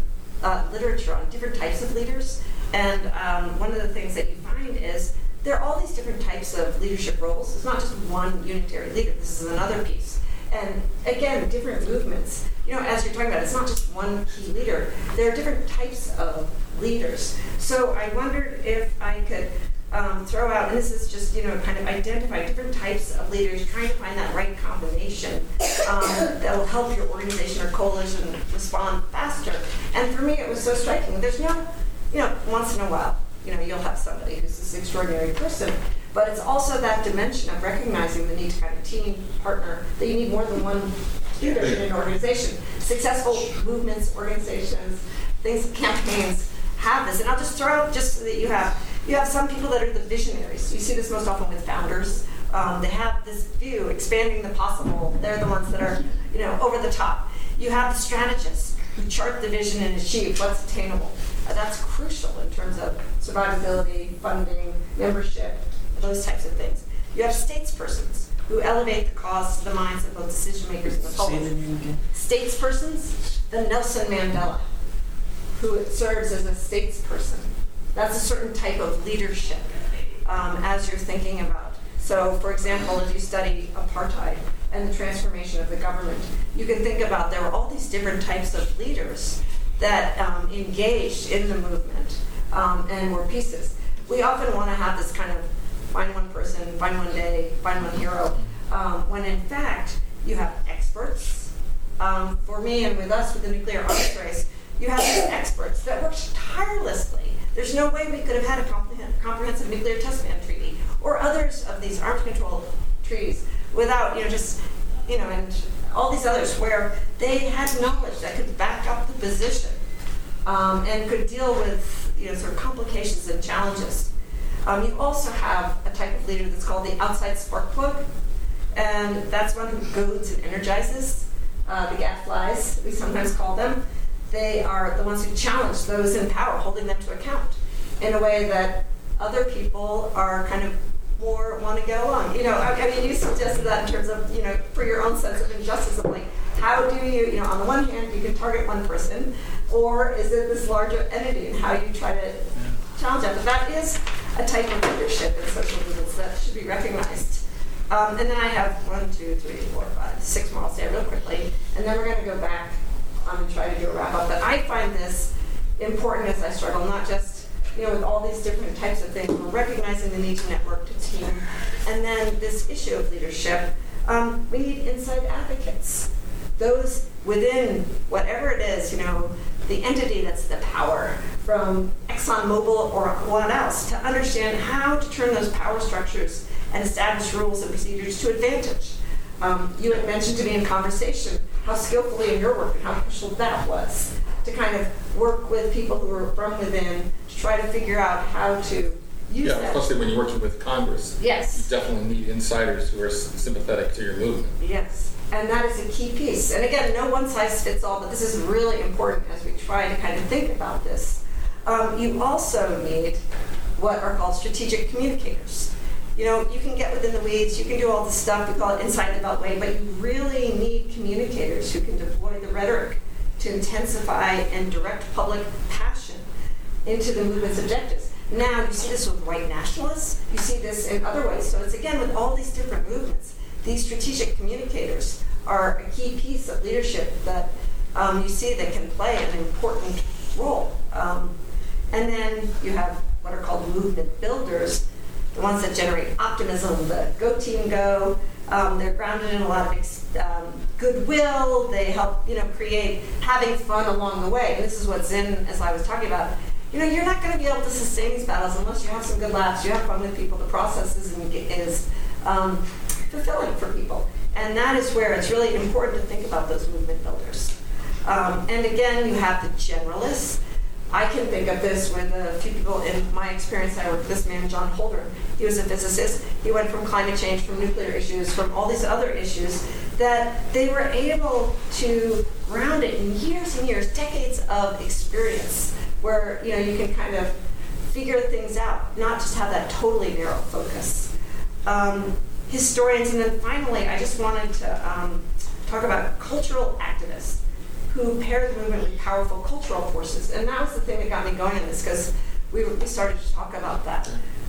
on different types of leaders. And one of the things that you find is there are all these different types of leadership roles. It's not just one unitary leader. This is another piece. And again, different movements. You know, as you're talking about, it's not just one key leader. There are different types of leaders. So I wondered if I could throw out, and this is just, kind of identify different types of leaders, trying to find that right combination that will help your organization or coalition respond faster. And for me, it was so striking. There's no, once in a while, you'll have somebody who's this extraordinary person, but it's also that dimension of recognizing the need to kind of team partner, that you need more than one leader in an organization. Successful movements, organizations, things, campaigns have this. And I'll just throw out just so that you have some people that are the visionaries. You see this most often with founders. They have this view, expanding the possible. They're the ones that are, over the top. You have the strategists who chart the vision and achieve what's attainable. That's crucial in terms of survivability, funding, membership, those types of things. You have statespersons who elevate the cause to the minds of both decision makers and the public. Say the name again. Statespersons, the Nelson Mandela, who serves as a statesperson. That's a certain type of leadership as you're thinking about. So, for example, if you study apartheid and the transformation of the government, you can think about there were all these different types of leaders that engaged in the movement and were pieces. We often want to have this kind of find one person, find one day, find one hero, when in fact you have experts. For me and with us with the nuclear arms race, you have these experts that worked tirelessly. There's no way we could have had a comprehensive nuclear test ban treaty or others of these arms control treaties without, and all these others where they had knowledge that could back up the position and could deal with, sort of complications and challenges. You also have a type of leader that's called the outside spark plug, and that's one who goads and energizes, the gadflies, we sometimes call them. They are the ones who challenge those in power, holding them to account in a way that other people are kind of more want to get along. You suggested that in terms of, for your own sense of injustice of like, how do you, on the one hand, you can target one person, or is it this larger entity and how you try to challenge that? But that is a type of leadership in social movements that should be recognized. And then I have 1, 2, 3, 4, 5, 6 more. I'll say real quickly, and then we're going to go back and try to do a wrap up. But I find this important as I struggle, not just with all these different types of things. We're recognizing the need to network, to team, and then this issue of leadership. We need inside advocates, those within whatever it is, the entity that's the power, from ExxonMobil or one else, to understand how to turn those power structures and establish rules and procedures to advantage. You had mentioned to me in conversation how skillfully in your work and how crucial that was to kind of work with people who are from within to try to figure out how to use that. Especially when you're working with Congress. Yes. You definitely need insiders who are sympathetic to your movement. Yes, and that is a key piece. And again, no one size fits all, but this is really important as we try to kind of think about this. You also need what are called strategic communicators. You can get within the weeds, you can do all this stuff, we call it inside the beltway, but you really need communicators who can deploy the rhetoric to intensify and direct public passion into the movement's objectives. Now, you see this with white nationalists, you see this in other ways. So it's again with all these different movements, these strategic communicators are a key piece of leadership that you see that can play an important role. And then you have what are called movement builders, the ones that generate optimism, the go team go. They're grounded in a lot of goodwill. They help, create having fun along the way. And this is what Zinn, as I was talking about, you're not going to be able to sustain these battles unless you have some good laughs, you have fun with people, the process is fulfilling for people. And that is where it's really important to think about those movement builders. And again, you have the generalists. I can think of this with a few people in my experience. I worked with this man, John Holdren. He was a physicist. He went from climate change, from nuclear issues, from all these other issues, that they were able to ground it in years and years, decades of experience, where you can kind of figure things out, not just have that totally narrow focus. Historians, and then finally, I just wanted to talk about cultural activists who pair the movement with powerful cultural forces, and that was the thing that got me going in this, because we started to talk about that.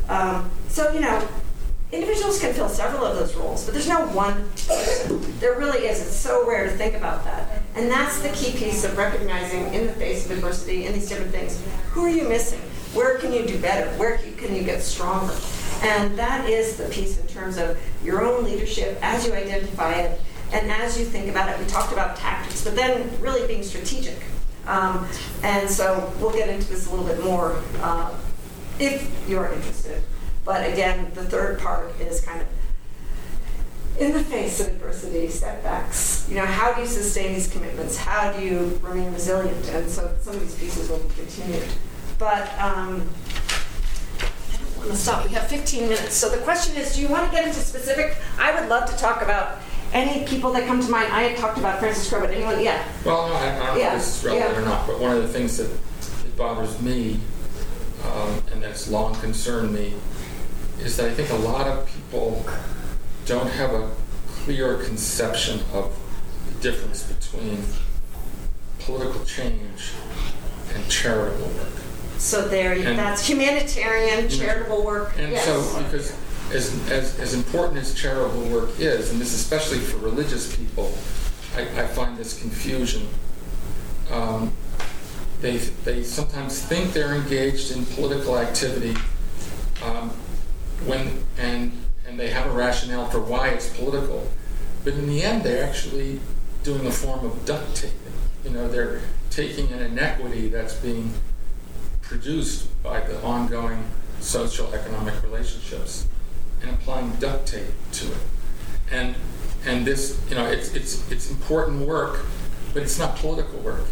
Individuals can fill several of those roles, but there's no one person. There really is. It's so rare to think about that. And that's the key piece of recognizing, in the face of adversity and these different things, who are you missing? Where can you do better? Where can you get stronger? And that is the piece in terms of your own leadership as you identify it and as you think about it. We talked about tactics, but then really being strategic. And so we'll get into this a little bit more if you're interested. But again, the third part is kind of in the face of adversity, setbacks. How do you sustain these commitments? How do you remain resilient? And so some of these pieces will be continued. But I don't want to stop. We have 15 minutes. So the question is, do you want to get into specific? I would love to talk about any people that come to mind. I had talked about Francis Crowe, but anyone? Yeah. Well, no, I don't know if this is relevant or not, but one of the things that bothers me, and that's long concerned me, is that I think a lot of people don't have a clear conception of the difference between political change and charitable work. So that's humanitarian, charitable work. And yes. So, because as important as charitable work is, and this especially for religious people, I find this confusion. They sometimes think they're engaged in political activity and they have a rationale for why it's political, but in the end they're actually doing a form of duct taping. They're taking an inequity that's being produced by the ongoing social economic relationships and applying duct tape to it. And this, it's important work, but it's not political work.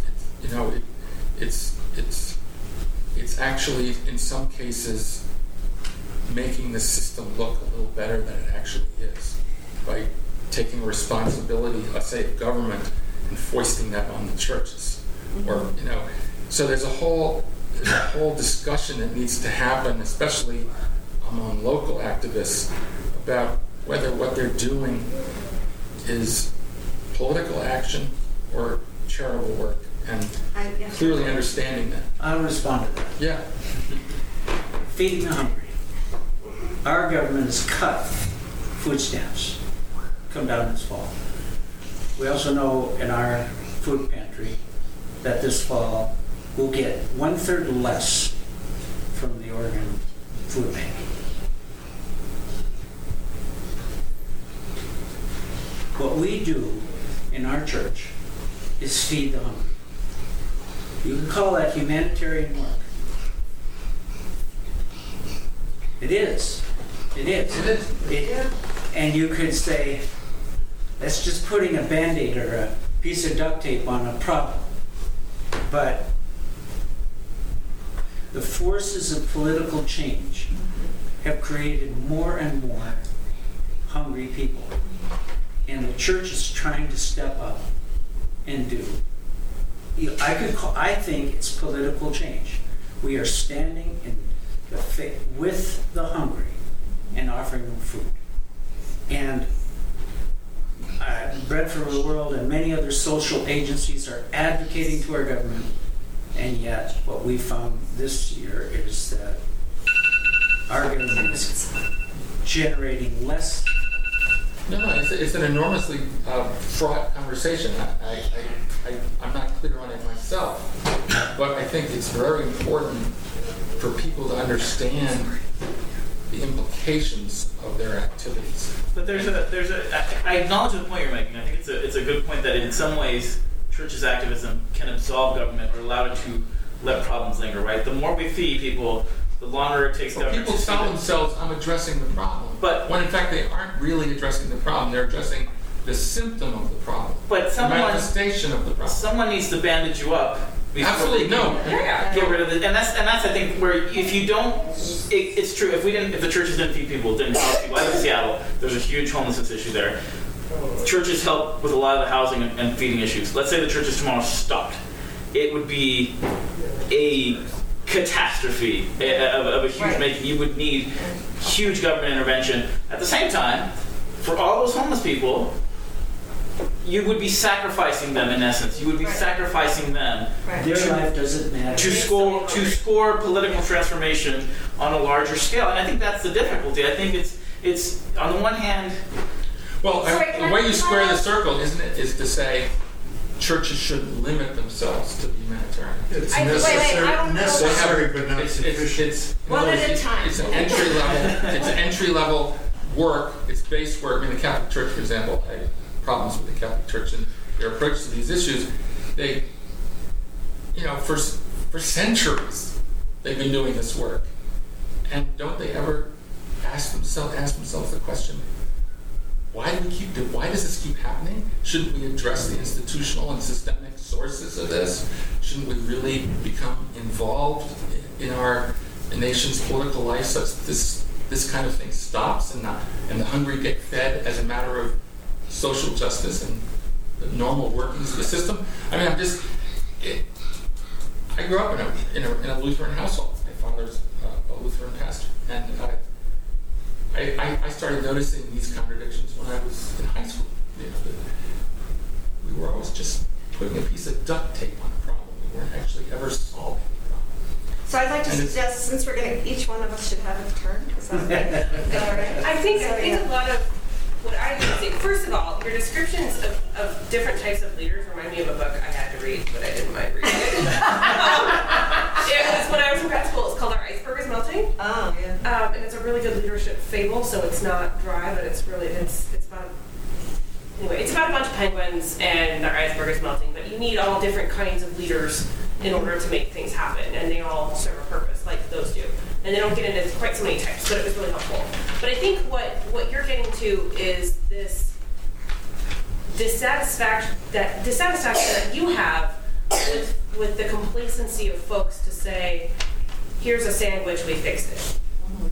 It's actually in some cases making the system look a little better than it actually is by taking responsibility, let's say, of government and foisting that on the churches. Or so there's a whole discussion that needs to happen, especially among local activists, about whether what they're doing is political action or charitable work, and clearly understanding that. I'll respond to that. Yeah. Feeding the hungry. Our government has cut food stamps, come down this fall. We also know in our food pantry that this fall we'll get 1/3 less from the Oregon Food Bank. What we do in our church is feed the hungry. You can call that humanitarian work. It is. It is. It is. And you could say, that's just putting a Band-Aid or a piece of duct tape on a problem. But the forces of political change have created more and more hungry people. And the church is trying to step up and do. I think it's political change. We are standing in with the hungry and offering them food. And Bread for the World and many other social agencies are advocating to our government, and yet what we found this year is that our government is generating less. No, it's an enormously fraught conversation. I'm not clear on it myself, but I think it's very important for people to understand the implications of their activities. But I acknowledge the point you're making. I think it's a good point that in some ways church's activism can absolve government or allow it to let problems linger, right? The more we feed people, the longer it takes government to people tell themselves, I'm addressing the problem. But when in fact they aren't really addressing the problem, they're addressing the symptom of the problem. But the manifestation of the problem. Someone needs to bandage you up. Absolutely, no. Get rid of it, and that's I think where if you don't, it's true. If the churches didn't feed people, didn't help people, like in Seattle, there's a huge homelessness issue there. churches help with a lot of the housing and feeding issues. Let's say the churches tomorrow stopped. It would be a catastrophe of a huge making. You would need huge government intervention. At the same time, for all those homeless people, you would be sacrificing them in essence. You would be sacrificing them Their life doesn't matter. to score political transformation on a larger scale. And I think that's the difficulty. I think it's on the one hand. Well, Sorry, the way you square the circle, isn't it, is to say churches shouldn't limit themselves to the humanitarian. It's I don't know. necessary but not sufficient. It's One at a time. It's an entry level. It's an entry level work. It's base work. I mean, the Catholic Church, for example, I have problems with the Catholic Church and their approach to these issues. They, for centuries, they've been doing this work, and don't they ever ask themselves the question? Why does this keep happening? Shouldn't we address the institutional and systemic sources of this? Shouldn't we really become involved in our nation's political life such that this kind of thing stops and the hungry get fed as a matter of social justice and the normal workings of the system? I mean, I grew up in a Lutheran household. My father's a Lutheran pastor, and I started noticing these contradictions when I was in high school. We were always just putting a piece of duct tape on a problem. We weren't actually ever solving the problem. So I'd like to suggest, since we're going to, each one of us should have a turn. Is that okay? Is that all right? I think a lot of what I would say, first of all, your descriptions of different types of leaders remind me of a book I had to read, but I didn't mind reading it. It was when I was in grad school. It's called Our Iceberg is Melting. Oh, yeah. And it's a really good leadership fable, so it's not dry, but it's about it's about a bunch of penguins and their iceberg is melting, but you need all different kinds of leaders in order to make things happen, and they all serve a purpose, like those do. And they don't get into quite so many types, but it was really helpful. But I think what you're getting to is this dissatisfaction that you have with the complacency of folks to say, here's a sandwich, we fixed it.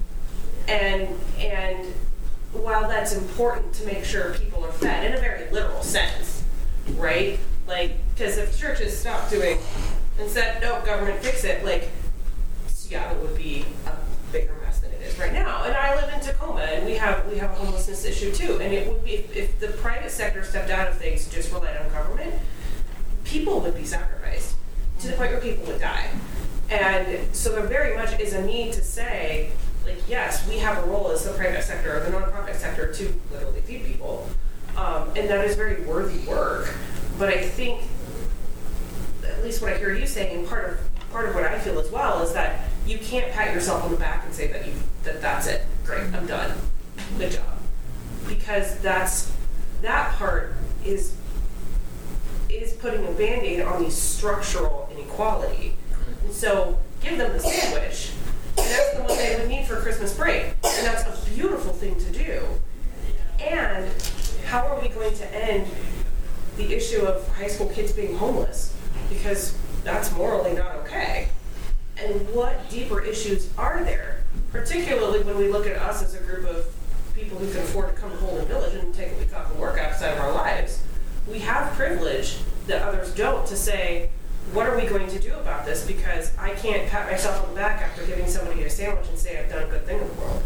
And while that's important to make sure people are fed in a very literal sense, right? Like, because if churches stop doing and said, no, government fix it, like, Seattle would be a bigger mess than it is right now. And I live in Tacoma, and we have a homelessness issue too. And it would be, if the private sector stepped out of things and just relied on government, people would be sacrificed to the point where people would die. And so there very much is a need to say, like, yes, we have a role as the private sector or the nonprofit sector to literally feed people. And that is very worthy work. But I think, at least what I hear you saying, and part of what I feel as well, is that you can't pat yourself on the back and say that that's it. Great, I'm done. Good job. Because that part is putting a Band-Aid on the structural inequality. And so give them the sandwich, and that's the one they would need for Christmas break. And that's a beautiful thing to do. And how are we going to end the issue of high school kids being homeless? Because that's morally not okay. And what deeper issues are there? Particularly when we look at us as a group of people who can afford to come to Holden Village and take a week off and work outside of our lives. We have privilege that others don't to say, what are we going to do about this? Because I can't pat myself on the back after giving somebody a sandwich and say I've done a good thing in the world.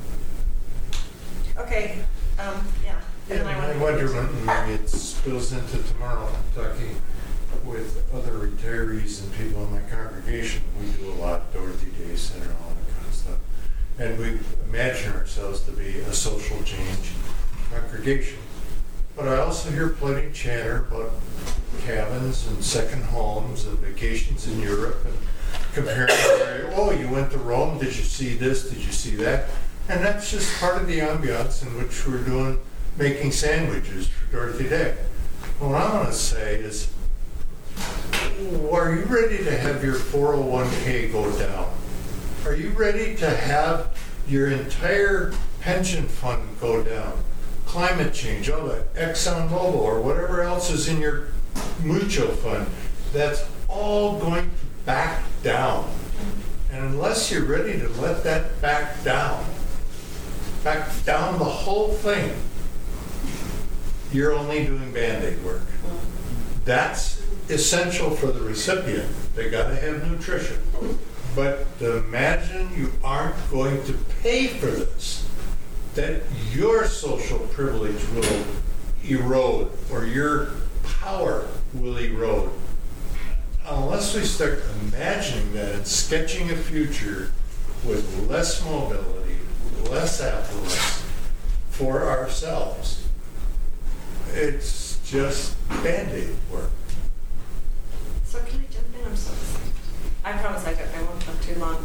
Okay, yeah. And I wonder when maybe it spills into tomorrow, Kentucky, with other retirees and people in my congregation. We do a lot, Dorothy Day Center, all that kind of stuff. And we imagine ourselves to be a social change congregation. But I also hear plenty of chatter about cabins and second homes and vacations in Europe and comparing, oh, you went to Rome, did you see this, did you see that? And that's just part of the ambiance in which we're doing, making sandwiches for Dorothy Day. What I want to say is, are you ready to have your 401k go down? Are you ready to have your entire pension fund go down? Climate change, all that, ExxonMobil or whatever else is in your mutual fund, that's all going to back down. And unless you're ready to let that back down the whole thing, you're only doing Band-Aid work. That's essential for the recipient. They gotta have nutrition. But imagine you aren't going to pay for this, that your social privilege will erode or your power will erode. Unless we start imagining that and sketching a future with less mobility, less affluence for ourselves, it's just Band-Aid work. So can I jump in? I'm so sorry. I promise I won't talk too long.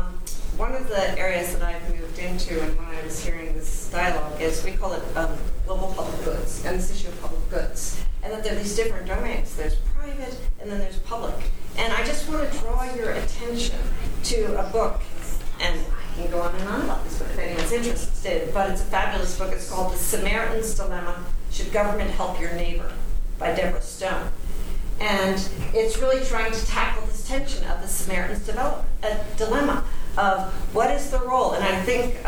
One of the areas that I've moved into, and when I was hearing this dialogue, is we call it global public goods, and this issue of public goods. And that there are these different domains. There's private, and then there's public. And I just want to draw your attention to a book, and I can go on and on about this book if anyone's interested, but it's a fabulous book. It's called The Samaritan's Dilemma, Should Government Help Your Neighbor? By Deborah Stone. And it's really trying to tackle this tension of the Samaritan's dilemma of what is the role. And I think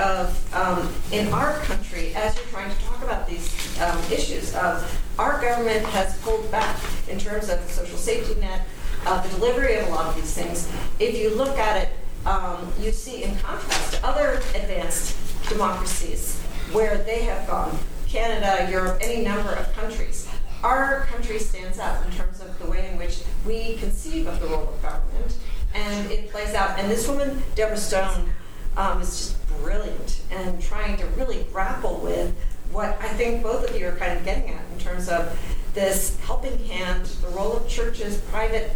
of in our country, as you're trying to talk about these issues, of our government has pulled back in terms of the social safety net, the delivery of a lot of these things. If you look at it, you see in contrast to other advanced democracies where they have gone, Canada, Europe, any number of countries, our country stands out in terms of the way in which we conceive of the role of government, and it plays out. And this woman, Deborah Stone, is just brilliant and trying to really grapple with what I think both of you are kind of getting at in terms of this helping hand, the role of churches, private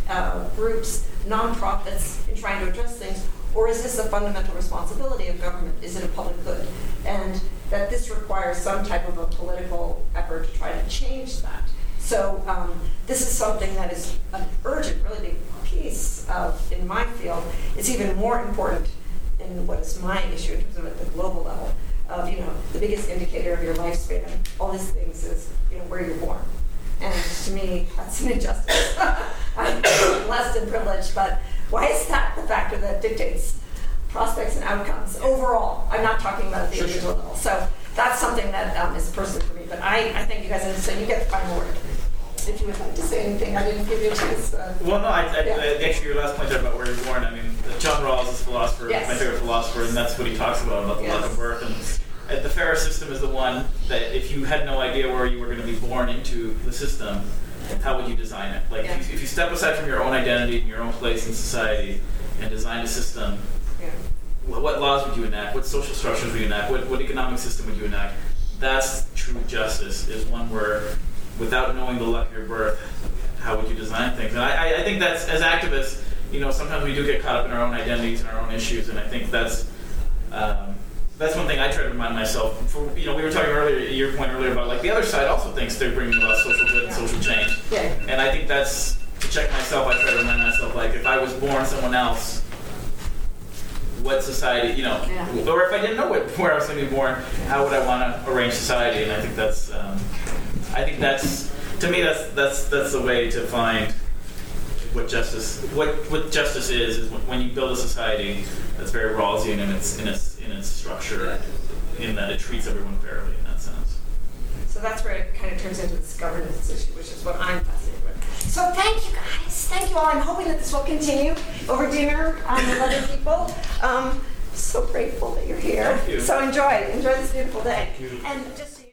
groups, nonprofits in trying to address things, or is this a fundamental responsibility of government? Is it a public good? And that this requires some type of a political effort to try to change that. So this is something that is an urgent, really big piece of, in my field. It's even more important in what is my issue in terms of at the global level of, the biggest indicator of your lifespan, all these things is, where you're born. And to me, that's an injustice. I'm blessed and privileged, but why is that the factor that dictates prospects and outcomes overall? I'm not talking about at the individual level. So that's something that is personal for me. But I thank you guys, and so you get the final word. If you would like to say anything, I didn't give you a chance. Well, no, actually, your last point there about where you're born, I mean, John Rawls is a philosopher, yes. My favorite philosopher, and that's what he talks about the luck of birth. And the Farrer system is the one that if you had no idea where you were going to be born into the system, how would you design it? Like, if you step aside from your own identity and your own place in society and design a system, what laws would you enact? What social structures would you enact? What economic system would you enact? That's true justice, is one where, without knowing the luck of your birth, how would you design things? And I think that's, as activists, sometimes we do get caught up in our own identities and our own issues, and I think that's one thing I try to remind myself. We were talking earlier, your point earlier about like the other side also thinks they're bringing about social good and social change. Yeah. And I think that's, to check myself, I try to remind myself, like, if I was born someone else, what society, or if I didn't know where I was going to be born, how would I want to arrange society? And I think that's, to me, that's the way to find what justice is when you build a society that's very Rawlsian in its structure, in that it treats everyone fairly in that sense. So that's where it kind of turns into this governance issue, which is what I'm fascinated with. So thank you guys. Thank you all. I'm hoping that this will continue over dinner with other people. So grateful that you're here. Thank you. So enjoy this beautiful day. Thank you. And just